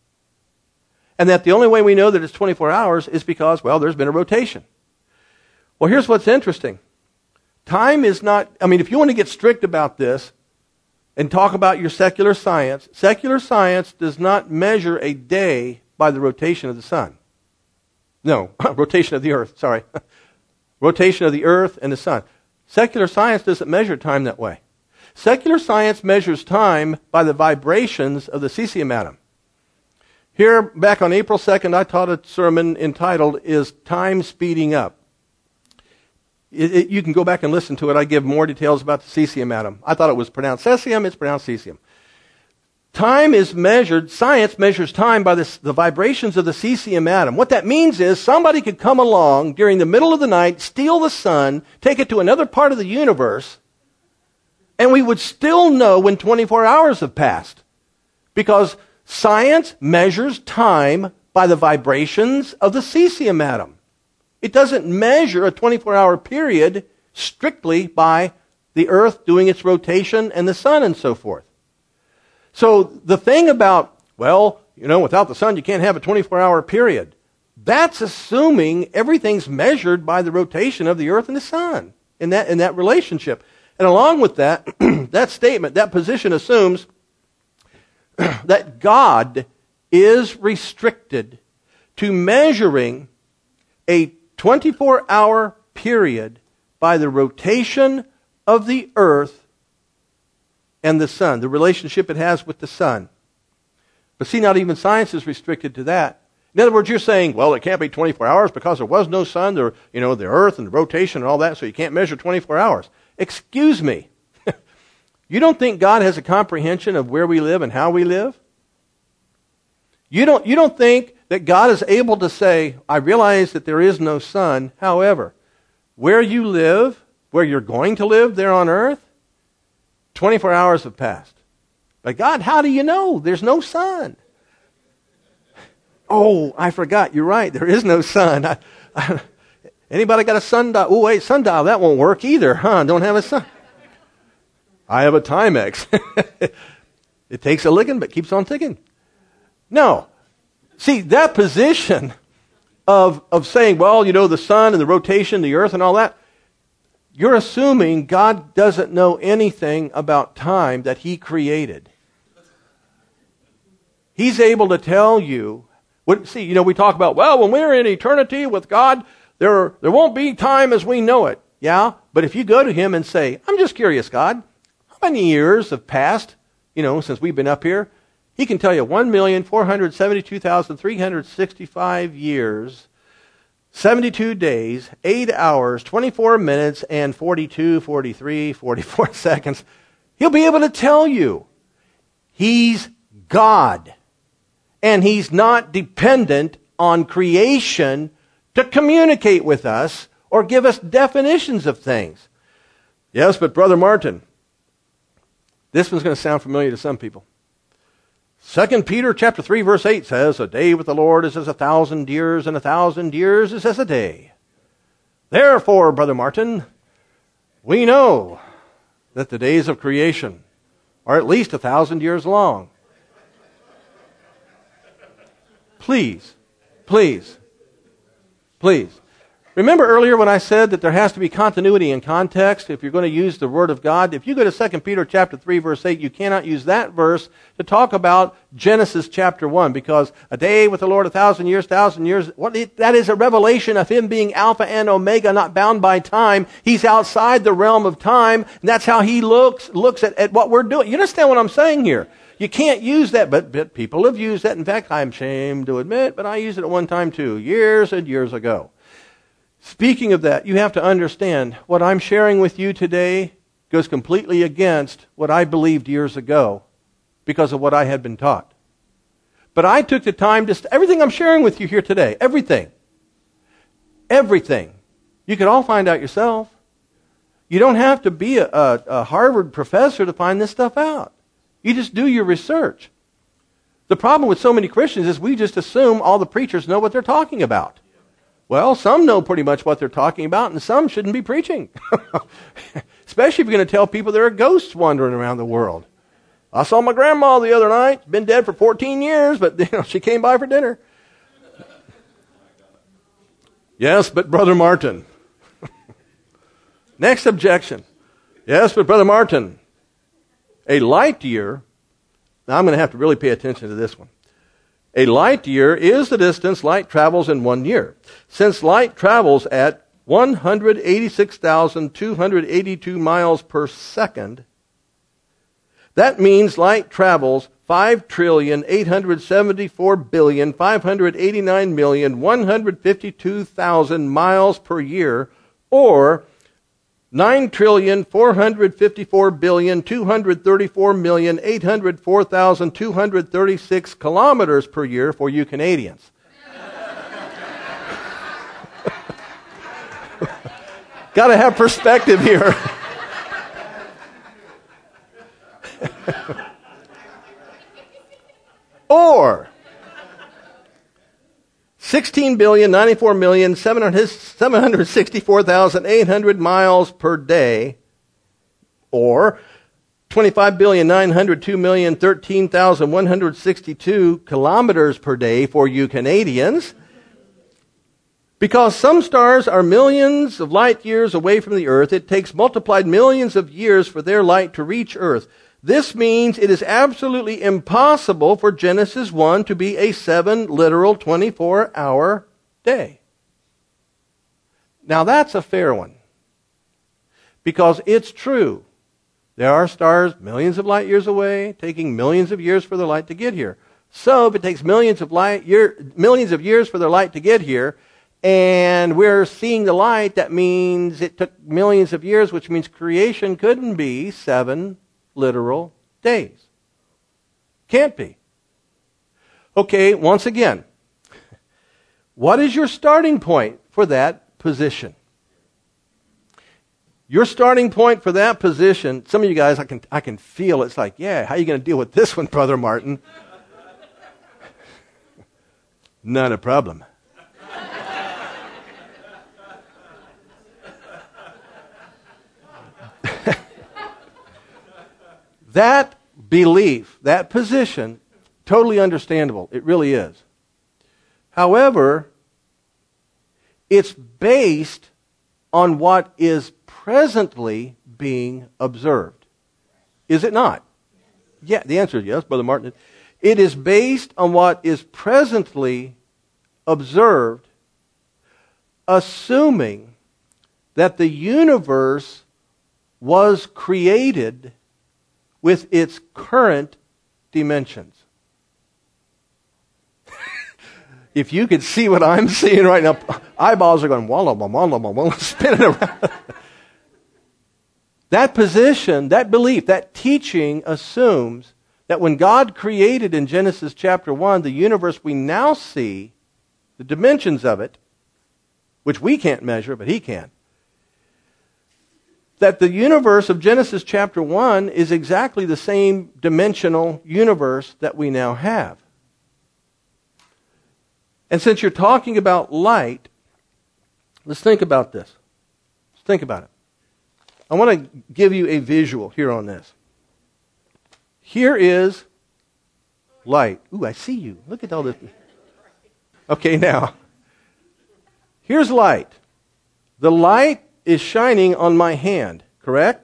And that the only way we know that it's twenty-four hours is because, well, there's been a rotation. Well, here's what's interesting. Time is not, I mean, if you want to get strict about this and talk about your secular science, secular science does not measure a day by the rotation of the sun. No, rotation of the earth, sorry. Rotation of the earth and the sun. Secular science doesn't measure time that way. Secular science measures time by the vibrations of the cesium atom. Here, back on April second, I taught a sermon entitled, Is Time Speeding Up? It, it, you can go back and listen to it. I give more details about the cesium atom. I thought it was pronounced cesium. It's pronounced cesium. Time is measured, science measures time by this, the vibrations of the cesium atom. What that means is somebody could come along during the middle of the night, steal the sun, take it to another part of the universe, and we would still know when twenty-four hours have passed. Because science measures time by the vibrations of the cesium atom. It doesn't measure a twenty-four hour period strictly by the earth doing its rotation and the sun and so forth. So the thing about, well, you know, without the sun you can't have a twenty-four hour period. That's assuming everything's measured by the rotation of the earth and the sun in that, in that relationship. And along with that, that statement, that position assumes that God is restricted to measuring a twenty-four hour period by the rotation of the earth and the sun, the relationship it has with the sun. But see, not even science is restricted to that. In other words, you're saying, well, it can't be twenty-four hours because there was no sun, there, you know, the earth and the rotation and all that, so you can't measure twenty-four hours. Excuse me. You don't think God has a comprehension of where we live and how we live? You don't, you don't think that God is able to say, I realize that there is no sun. However, where you live, where you're going to live there on earth, twenty-four hours have passed. But God, how do you know? There's no sun. Oh, I forgot. You're right. There is no sun. I, I, anybody got a sundial? Oh, wait, sundial. That won't work either, huh? Don't have a sun. I have a Timex. It takes a licking, but keeps on ticking. No. See, that position of, of saying, well, you know, the sun and the rotation, the earth and all that, you're assuming God doesn't know anything about time that He created. He's able to tell you. What, see, you know, we talk about, well, when we're in eternity with God, there, there won't be time as we know it. Yeah, but if you go to Him and say, I'm just curious, God, how many years have passed, you know, since we've been up here? He can tell you one million four hundred seventy-two thousand three hundred sixty-five years, seventy-two days, eight hours, twenty-four minutes, and forty-two, forty-three, forty-four seconds. He'll be able to tell you. He's God. And He's not dependent on creation to communicate with us or give us definitions of things. Yes, but Brother Martin, this one's going to sound familiar to some people. Second Peter chapter three verse eight says, a day with the Lord is as a thousand years, and a thousand years is as a day. Therefore, Brother Martin, we know that the days of creation are at least a thousand years long. Please, please, please. Remember earlier when I said that there has to be continuity in context if you're going to use the Word of God? If you go to Second Peter chapter three, verse eight, you cannot use that verse to talk about Genesis chapter one, because a day with the Lord, a thousand years, thousand years, what, that is a revelation of Him being Alpha and Omega, not bound by time. He's outside the realm of time, and that's how He looks, looks at, at what we're doing. You understand what I'm saying here? You can't use that, but, but people have used that. In fact, I'm ashamed to admit, but I used it at one time too, years and years ago. Speaking of that, you have to understand what I'm sharing with you today goes completely against what I believed years ago because of what I had been taught. But I took the time to, st- everything I'm sharing with you here today, everything, everything, you can all find out yourself. You don't have to be a, a, a Harvard professor to find this stuff out. You just do your research. The problem with so many Christians is we just assume all the preachers know what they're talking about. Well, some know pretty much what they're talking about, and some shouldn't be preaching. Especially if you're going to tell people there are ghosts wandering around the world. I saw my grandma the other night. Been dead for fourteen years, but you know, she came by for dinner. Yes, but Brother Martin. Next objection. Yes, but Brother Martin. A light year, now I'm going to have to really pay attention to this one. A light year is the distance light travels in one year. Since light travels at one hundred eighty-six thousand two hundred eighty-two miles per second, that means light travels five trillion eight hundred seventy-four billion five hundred eighty-nine million one hundred fifty-two thousand miles per year, or nine trillion four hundred fifty-four billion two hundred thirty-four million eight hundred four thousand two hundred thirty-six kilometers per year for you Canadians. Got to have perspective here. Or sixteen billion ninety-four million seven hundred sixty-four thousand eight hundred miles per day, or twenty-five billion nine hundred two million thirteen thousand one hundred sixty-two kilometers per day for you Canadians. Because some stars are millions of light years away from the earth, it takes multiplied millions of years for their light to reach earth. This means it is absolutely impossible for Genesis one to be a seven literal twenty-four hour day. Now that's a fair one. Because it's true. There are stars millions of light years away, taking millions of years for the light to get here. So if it takes millions of light year, millions of years for the light to get here, and we're seeing the light, that means it took millions of years, which means creation couldn't be seven literal days. Can't be. Okay, once again, what is your starting point for that position? Your starting point for that position, some of you guys, I can I can feel it's like, yeah, how are you going to deal with this one, Brother Martin? Not a problem. That belief, that position, totally understandable. It really is. However, it's based on what is presently being observed. Is it not? Yeah, the answer is yes, Brother Martin. It is based on what is presently observed, assuming that the universe was created with its current dimensions. If you could see what I'm seeing right now, eyeballs are going, walla, walla, walla, walla, spinning around. That position, that belief, that teaching assumes that when God created in Genesis chapter one, the universe we now see, the dimensions of it, which we can't measure, but He can, that the universe of Genesis chapter one is exactly the same dimensional universe that we now have. And since you're talking about light, let's think about this. Let's think about it. I want to give you a visual here on this. Here is light. Ooh, I see you. Look at all this. Okay, now, here's light. The light is shining on my hand, correct?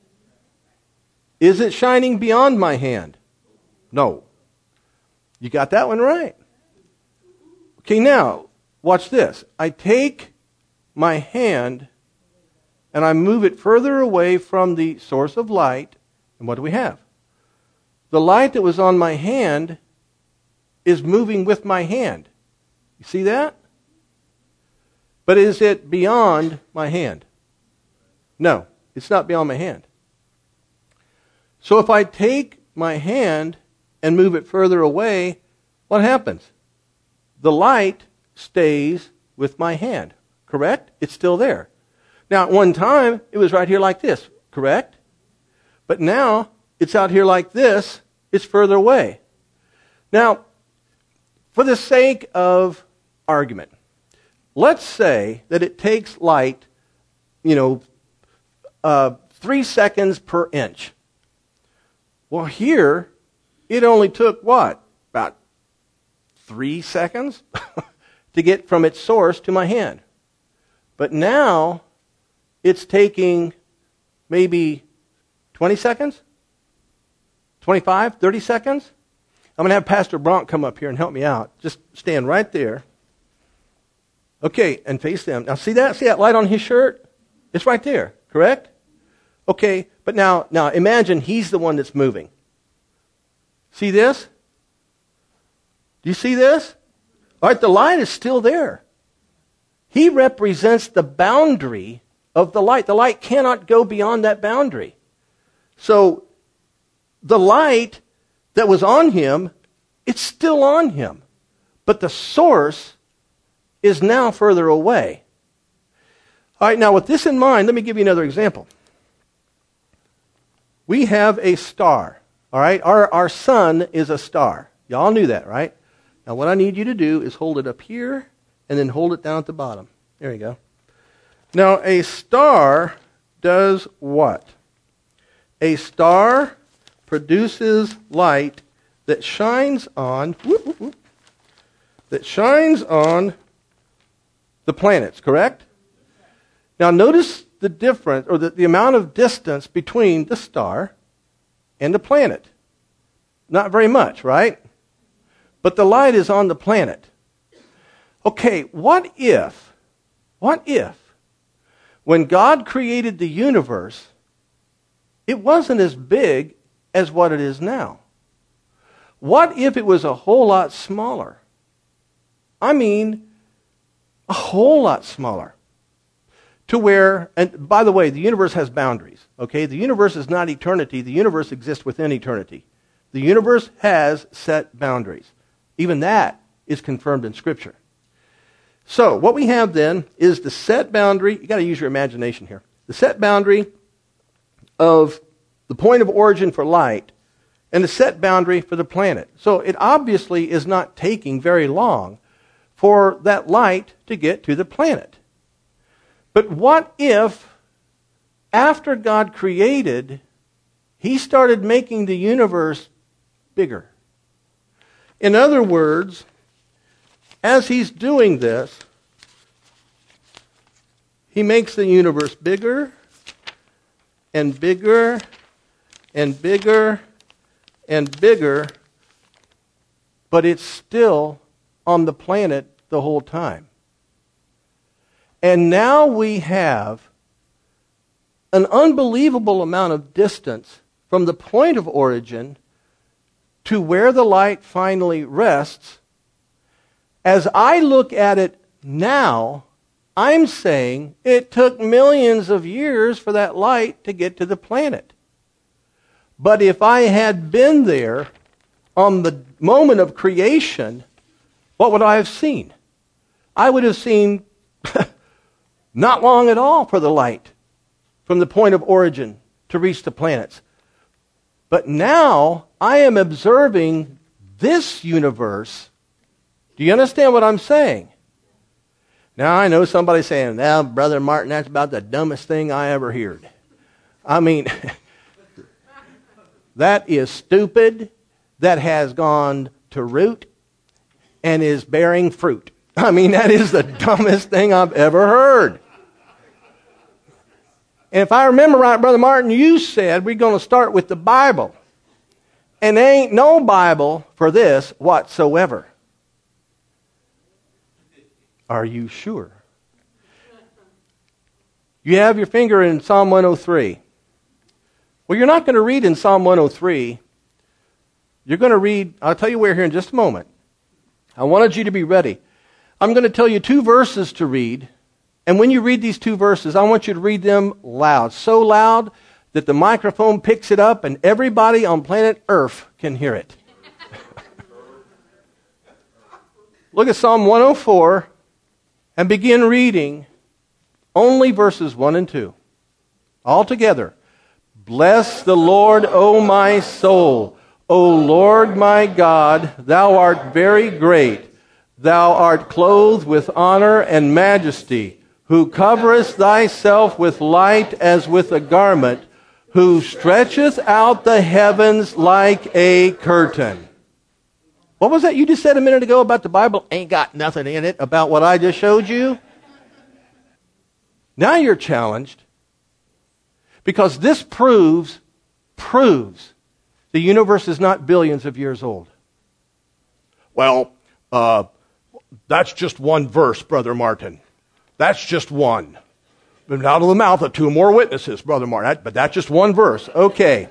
Is it shining beyond my hand? No. You got that one right. Okay, now, watch this. I take my hand and I move it further away from the source of light, and what do we have? The light that was on my hand is moving with my hand. You see that? But is it beyond my hand? No, it's not beyond my hand. So if I take my hand and move it further away, what happens? The light stays with my hand, correct? It's still there. Now, at one time, it was right here like this, correct? But now, it's out here like this. It's further away. Now, for the sake of argument, let's say that it takes light, you know, uh, three seconds per inch. Well, here, it only took what? About three seconds to get from its source to my hand. But now, it's taking maybe twenty seconds? twenty-five, thirty seconds? I'm going to have Pastor Bronk come up here and help me out. Just stand right there. Okay, and face them. Now see that? See that light on his shirt? It's right there, correct? Okay, but now, now imagine he's the one that's moving. See this? Do you see this? All right, the light is still there. He represents the boundary of the light. The light cannot go beyond that boundary. So, the light that was on him, it's still on him. But the source is now further away. All right, now with this in mind, let me give you another example. We have a star. All right, our, our sun is a star. Y'all knew that, right? Now what I need you to do is hold it up here and then hold it down at the bottom. There you go. Now a star does what? A star produces light that shines on whoop, whoop, whoop, that shines on the planets, correct? Now notice the difference, or the, the amount of distance between the star and the planet. Not very much, right? But the light is on the planet. Okay, what if, what if, when God created the universe, it wasn't as big as what it is now? What if it was a whole lot smaller? I mean, a whole lot smaller. To where, and by the way, the universe has boundaries, okay? The universe is not eternity. The universe exists within eternity. The universe has set boundaries. Even that is confirmed in Scripture. So, what we have then is the set boundary. You've got to use your imagination here. The set boundary of the point of origin for light and the set boundary for the planet. So, it obviously is not taking very long for that light to get to the planet. But what if, after God created, He started making the universe bigger? In other words, as He's doing this, He makes the universe bigger and bigger and bigger and bigger, but it's still on the planet the whole time. And now we have an unbelievable amount of distance from the point of origin to where the light finally rests. As I look at it now, I'm saying it took millions of years for that light to get to the planet. But if I had been there on the moment of creation, what would I have seen? I would have seen not long at all for the light from the point of origin to reach the planets. But now I am observing this universe. Do you understand what I'm saying? Now I know somebody saying, "Now, Brother Martin, that's about the dumbest thing I ever heard." I mean, that is stupid, that has gone to root and is bearing fruit. I mean, that is the dumbest thing I've ever heard. And if I remember right, Brother Martin, you said we're going to start with the Bible. And there ain't no Bible for this whatsoever. Are you sure? You have your finger in Psalm one oh three. Well, you're not going to read in Psalm one oh three. You're going to read, I'll tell you where here in just a moment. I wanted you to be ready. I'm going to tell you two verses to read. And when you read these two verses, I want you to read them loud. So loud that the microphone picks it up and everybody on planet Earth can hear it. Look at Psalm one oh four and begin reading only verses one and two. All together. Bless the Lord, O my soul. O Lord my God, thou art very great. Thou art clothed with honor and majesty, who coverest thyself with light as with a garment, who stretcheth out the heavens like a curtain. What was that you just said a minute ago about the Bible? Ain't got nothing in it about what I just showed you? Now you're challenged, because this proves, proves the universe is not billions of years old. Well, uh, that's just one verse, Brother Martin. That's just one. But out of the mouth of two more witnesses, Brother Martin. But that's just one verse. Okay.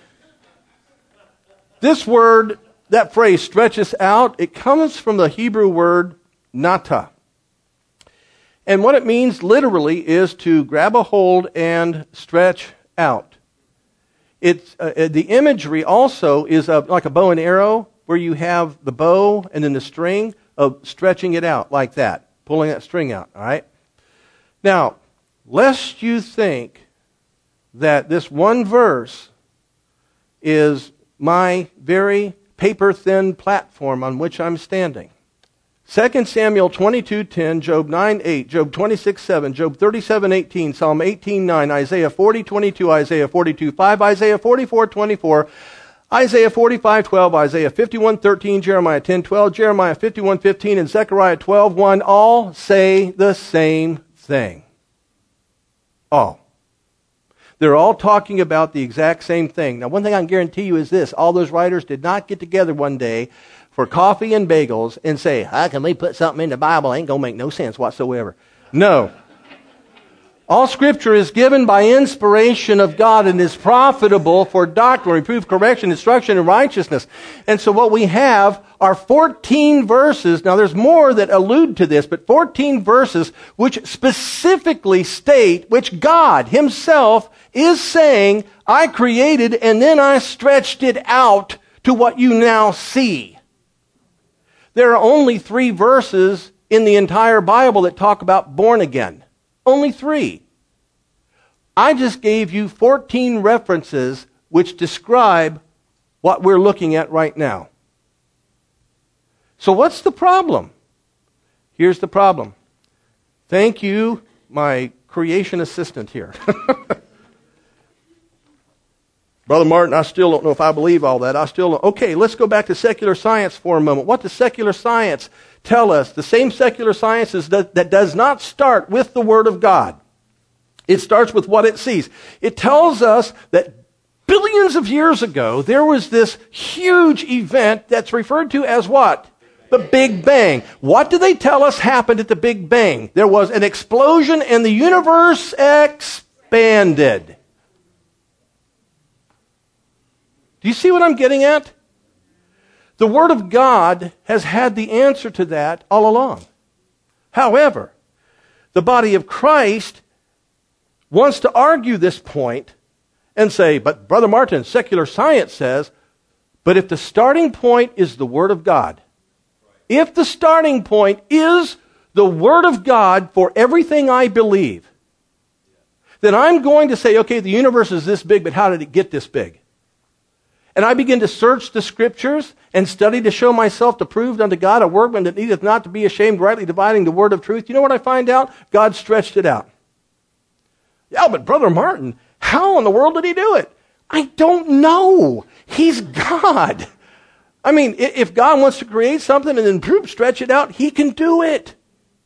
This word, that phrase, stretches out, it comes from the Hebrew word nata. And what it means literally is to grab a hold and stretch out. It's, uh, the imagery also is a, like a bow and arrow, where you have the bow and then the string of stretching it out like that, pulling that string out, all right? Now, lest you think that this one verse is my very paper-thin platform on which I'm standing. Second Samuel twenty-two ten, Job nine eight, Job twenty-six seven, Job thirty-seven eighteen, Psalm eighteen nine, Isaiah forty twenty-two, Isaiah forty-two five, Isaiah forty-four twenty-four, Isaiah forty-five twelve, Isaiah fifty-one thirteen, Jeremiah ten twelve, Jeremiah fifty-one fifteen, and Zechariah twelve one all say the same thing. All. They're all talking about the exact same thing. Now, one thing I can guarantee you is this. All those writers did not get together one day for coffee and bagels and say, how can we put something in the Bible? Ain't going to make no sense whatsoever. No. All Scripture is given by inspiration of God and is profitable for doctrine, reproof, correction, instruction, and righteousness. And so what we have are fourteen verses. Now there's more that allude to this, but fourteen verses which specifically state, which God Himself is saying, I created and then I stretched it out to what you now see. There are only three verses in the entire Bible that talk about born again. Only three. I just gave you fourteen references which describe what we're looking at right now. So what's the problem? Here's the problem. Thank you, my creation assistant here. Brother Martin, I still don't know if I believe all that. I still don't. Okay, let's go back to secular science for a moment. What does secular science tell us? The same secular science is that, that does not start with the Word of God. It starts with what it sees. It tells us that billions of years ago, there was this huge event that's referred to as what? The Big Bang. What do they tell us happened at the Big Bang? There was an explosion and the universe expanded. Do you see what I'm getting at? The Word of God has had the answer to that all along. However, the body of Christ wants to argue this point and say, but Brother Martin, secular science says, but if the starting point is the Word of God, if the starting point is the Word of God for everything I believe, then I'm going to say, okay, the universe is this big, but how did it get this big? And I begin to search the Scriptures and study to show myself approved unto God, a workman that needeth not to be ashamed, rightly dividing the word of truth. You know what I find out? God stretched it out. Yeah, but Brother Martin, how in the world did He do it? I don't know. He's God. I mean, if God wants to create something and then poop, stretch it out, He can do it.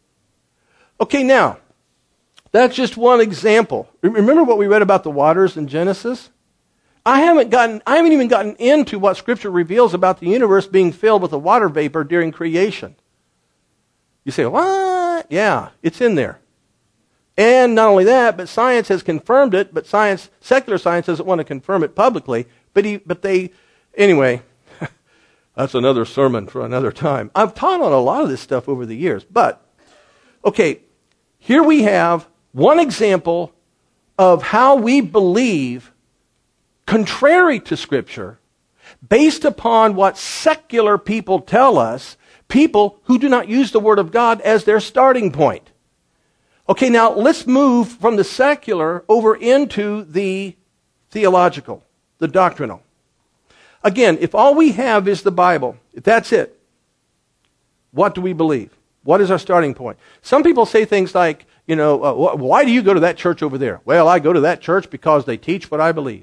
Okay, now, that's just one example. Remember what we read about the waters in Genesis? I haven't gotten, I haven't even gotten into what Scripture reveals about the universe being filled with a water vapor during creation. You say, what? Yeah, it's in there. And not only that, but science has confirmed it, but science, secular science doesn't want to confirm it publicly. But he, but they, anyway, that's another sermon for another time. I've taught on a lot of this stuff over the years. But, okay, here we have one example of how we believe contrary to Scripture, based upon what secular people tell us, people who do not use the Word of God as their starting point. Okay, now let's move from the secular over into the theological, the doctrinal. Again, if all we have is the Bible, if that's it, what do we believe? What is our starting point? Some people say things like, you know, uh, why do you go to that church over there? Well, I go to that church because they teach what I believe.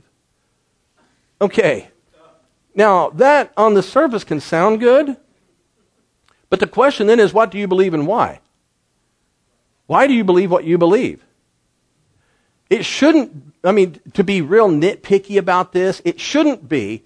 Okay, now that on the surface can sound good, but the question then is, what do you believe and why? Why do you believe what you believe? It shouldn't, I mean, to be real nitpicky about this, it shouldn't be,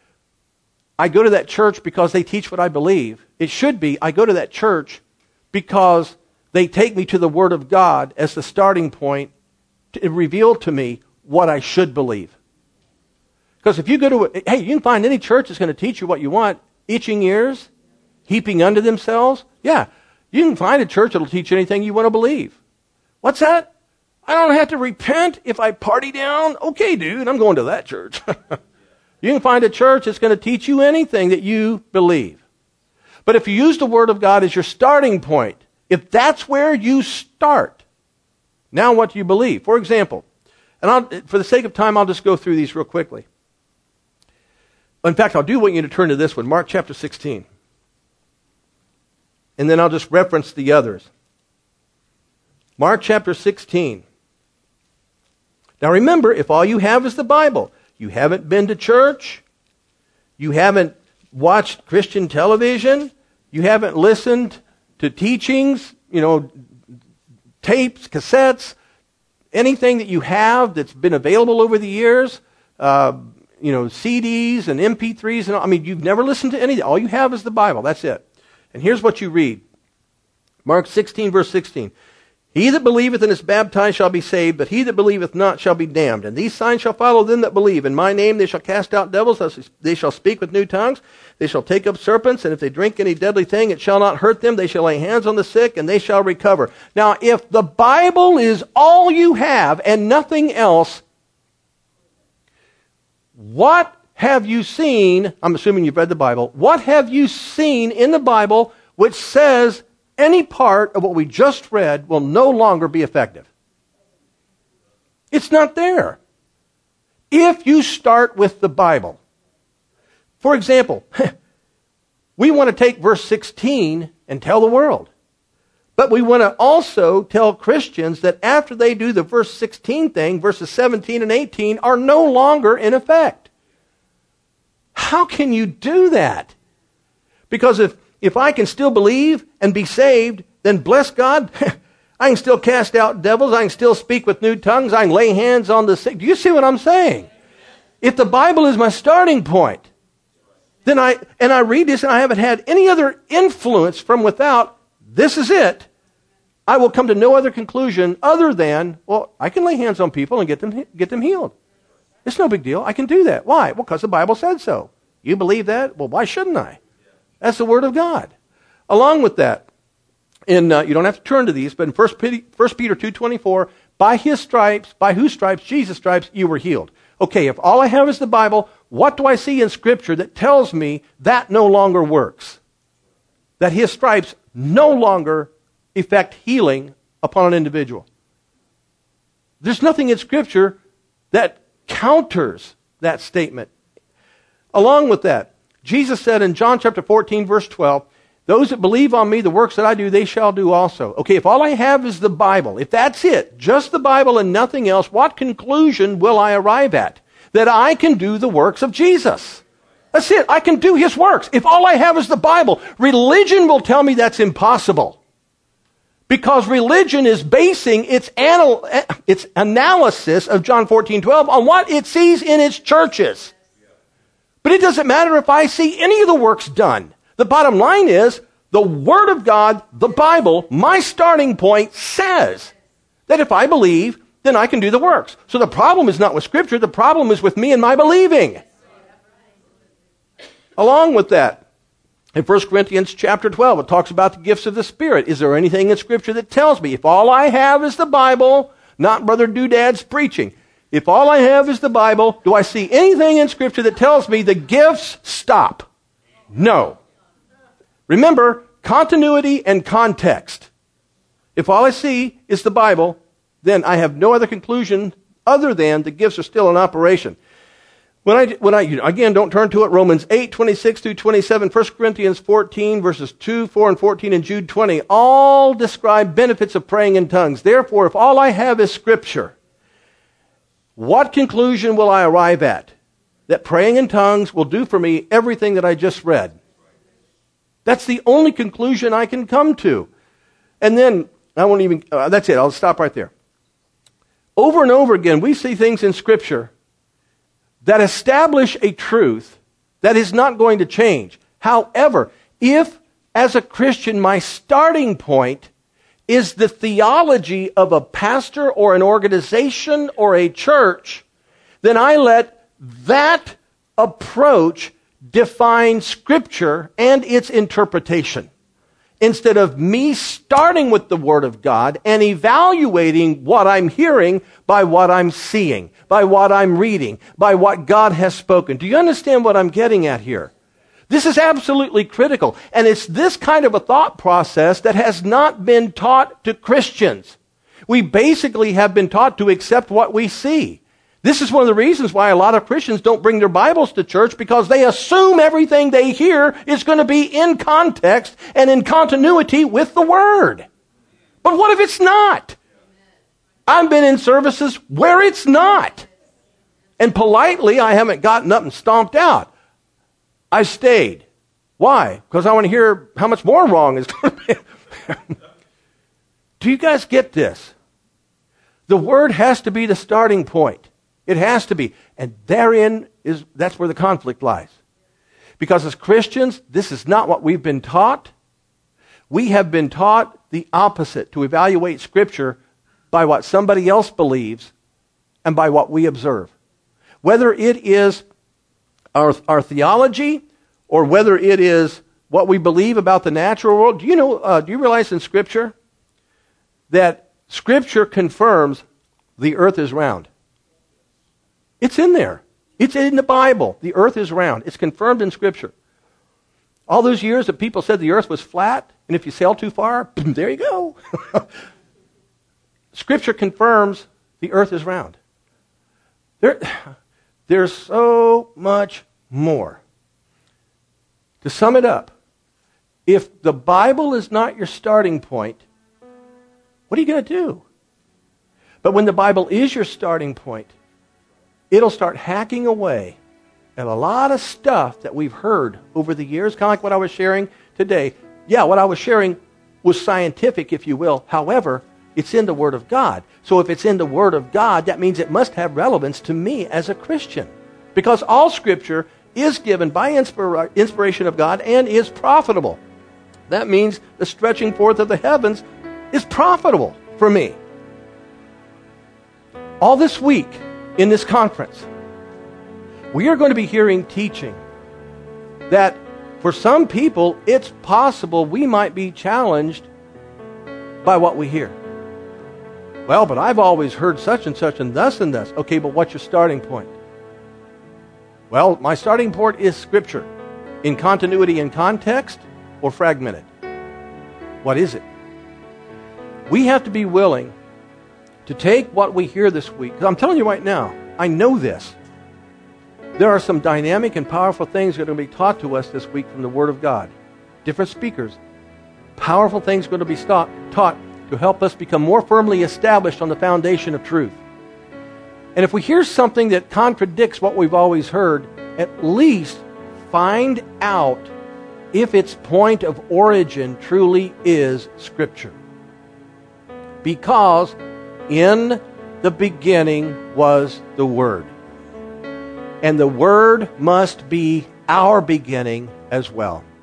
I go to that church because they teach what I believe. It should be, I go to that church because they take me to the Word of God as the starting point to reveal to me what I should believe. Because if you go to, a, hey, you can find any church that's going to teach you what you want, itching ears, heaping unto themselves. Yeah, you can find a church that'll teach anything you want to believe. What's that? I don't have to repent if I party down? Okay, dude, I'm going to that church. You can find a church that's going to teach you anything that you believe. But if you use the Word of God as your starting point, if that's where you start, now what do you believe? For example, and I'll, for the sake of time, I'll just go through these real quickly. In fact, I do want you to turn to this one, Mark chapter sixteen. And then I'll just reference the others. Mark chapter sixteen. Now remember, if all you have is the Bible, you haven't been to church, you haven't watched Christian television, you haven't listened to teachings, you know, tapes, cassettes, anything that you have that's been available over the years, uh, you know, C Ds and M P threes, and all, I mean, you've never listened to anything. All you have is the Bible. That's it. And here's what you read. Mark sixteen, verse sixteen. He that believeth and is baptized shall be saved, but he that believeth not shall be damned. And these signs shall follow them that believe. In my name they shall cast out devils, they shall speak with new tongues, they shall take up serpents, and if they drink any deadly thing, it shall not hurt them. They shall lay hands on the sick, and they shall recover. Now, if the Bible is all you have and nothing else, what have you seen, I'm assuming you've read the Bible, what have you seen in the Bible which says any part of what we just read will no longer be effective? It's not there. If you start with the Bible, for example, we want to take verse sixteen and tell the world. But we want to also tell Christians that after they do the verse sixteen thing, verses seventeen and eighteen are no longer in effect. How can you do that? Because if, if I can still believe and be saved, then bless God, I can still cast out devils, I can still speak with new tongues, I can lay hands on the sick. Do you see what I'm saying? If the Bible is my starting point, then I, and I read this and I haven't had any other influence from without, this is it, I will come to no other conclusion other than, well, I can lay hands on people and get them, get them healed. It's no big deal. I can do that. Why? Well, because the Bible said so. You believe that? Well, why shouldn't I? That's the Word of God. Along with that, in, uh, you don't have to turn to these, but in First Peter two twenty-four, by His stripes, by whose stripes? Jesus' stripes, you were healed. Okay, if all I have is the Bible, what do I see in Scripture that tells me that no longer works? That His stripes no longer effect healing upon an individual. There's nothing in Scripture that counters that statement. Along with that, Jesus said in John chapter fourteen, verse twelve, those that believe on me, the works that I do, they shall do also. Okay, if all I have is the Bible, if that's it, just the Bible and nothing else, what conclusion will I arrive at? That I can do the works of Jesus. That's it. I can do His works. If all I have is the Bible, religion will tell me that's impossible. Because religion is basing its, anal- its analysis of John fourteen twelve on what it sees in its churches. But it doesn't matter if I see any of the works done. The bottom line is, the Word of God, the Bible, my starting point says that if I believe, then I can do the works. So the problem is not with Scripture, the problem is with me and my believing. Along with that, in First Corinthians chapter twelve, it talks about the gifts of the Spirit. Is there anything in Scripture that tells me if all I have is the Bible, not Brother Doodad's preaching, if all I have is the Bible, do I see anything in Scripture that tells me the gifts stop? No. Remember, continuity and context. If all I see is the Bible, then I have no other conclusion other than the gifts are still in operation. When I, when I, again, don't turn to it, Romans eight, twenty-six through twenty-seven, First Corinthians fourteen, verses two, four, and fourteen, and Jude twenty, all describe benefits of praying in tongues. Therefore, if all I have is Scripture, what conclusion will I arrive at? That praying in tongues will do for me everything that I just read. That's the only conclusion I can come to. And then, I won't even, uh, that's it, I'll stop right there. Over and over again, we see things in Scripture that establish a truth that is not going to change. However, if, as a Christian, my starting point is the theology of a pastor or an organization or a church, then I let that approach define Scripture and its interpretation. Instead of me starting with the Word of God and evaluating what I'm hearing by what I'm seeing, by what I'm reading, by what God has spoken. Do you understand what I'm getting at here? This is absolutely critical. And it's this kind of a thought process that has not been taught to Christians. We basically have been taught to accept what we see. This is one of the reasons why a lot of Christians don't bring their Bibles to church, because they assume everything they hear is going to be in context and in continuity with the Word. But what if it's not? I've been in services where it's not. And politely, I haven't gotten up and stomped out. I stayed. Why? Because I want to hear how much more wrong is going to be. Do you guys get this? The Word has to be the starting point. It has to be. And therein is, that's where the conflict lies. Because as Christians, this is not what we've been taught. We have been taught the opposite, to evaluate Scripture by what somebody else believes and by what we observe. Whether it is our, our theology or whether it is what we believe about the natural world. Do you know, uh, do you realize in Scripture that Scripture confirms the earth is round? It's in there. It's in the Bible. The earth is round. It's confirmed in Scripture. All those years that people said the earth was flat, and if you sail too far, there you go. Scripture confirms the earth is round. There, there's so much more. To sum it up, if the Bible is not your starting point, what are you going to do? But when the Bible is your starting point, it'll start hacking away at a lot of stuff that we've heard over the years, kind of like what I was sharing today. Yeah, what I was sharing was scientific, if you will. However, it's in the Word of God. So if it's in the Word of God, that means it must have relevance to me as a Christian. Because all Scripture is given by inspira- inspiration of God and is profitable. That means the stretching forth of the heavens is profitable for me. All this week in this conference, we are going to be hearing teaching that for some people, it's possible we might be challenged by what we hear. Well, but I've always heard such and such and thus and thus. Okay, but what's your starting point? Well, my starting point is Scripture. In continuity and context or fragmented? What is it? We have to be willing to take what we hear this week. Because I'm telling you right now, I know this. There are some dynamic and powerful things that are going to be taught to us this week from the Word of God. Different speakers. Powerful things are going to be taught to help us become more firmly established on the foundation of truth. And if we hear something that contradicts what we've always heard, at least find out if its point of origin truly is Scripture. Because in the beginning was the Word. And the Word must be our beginning as well.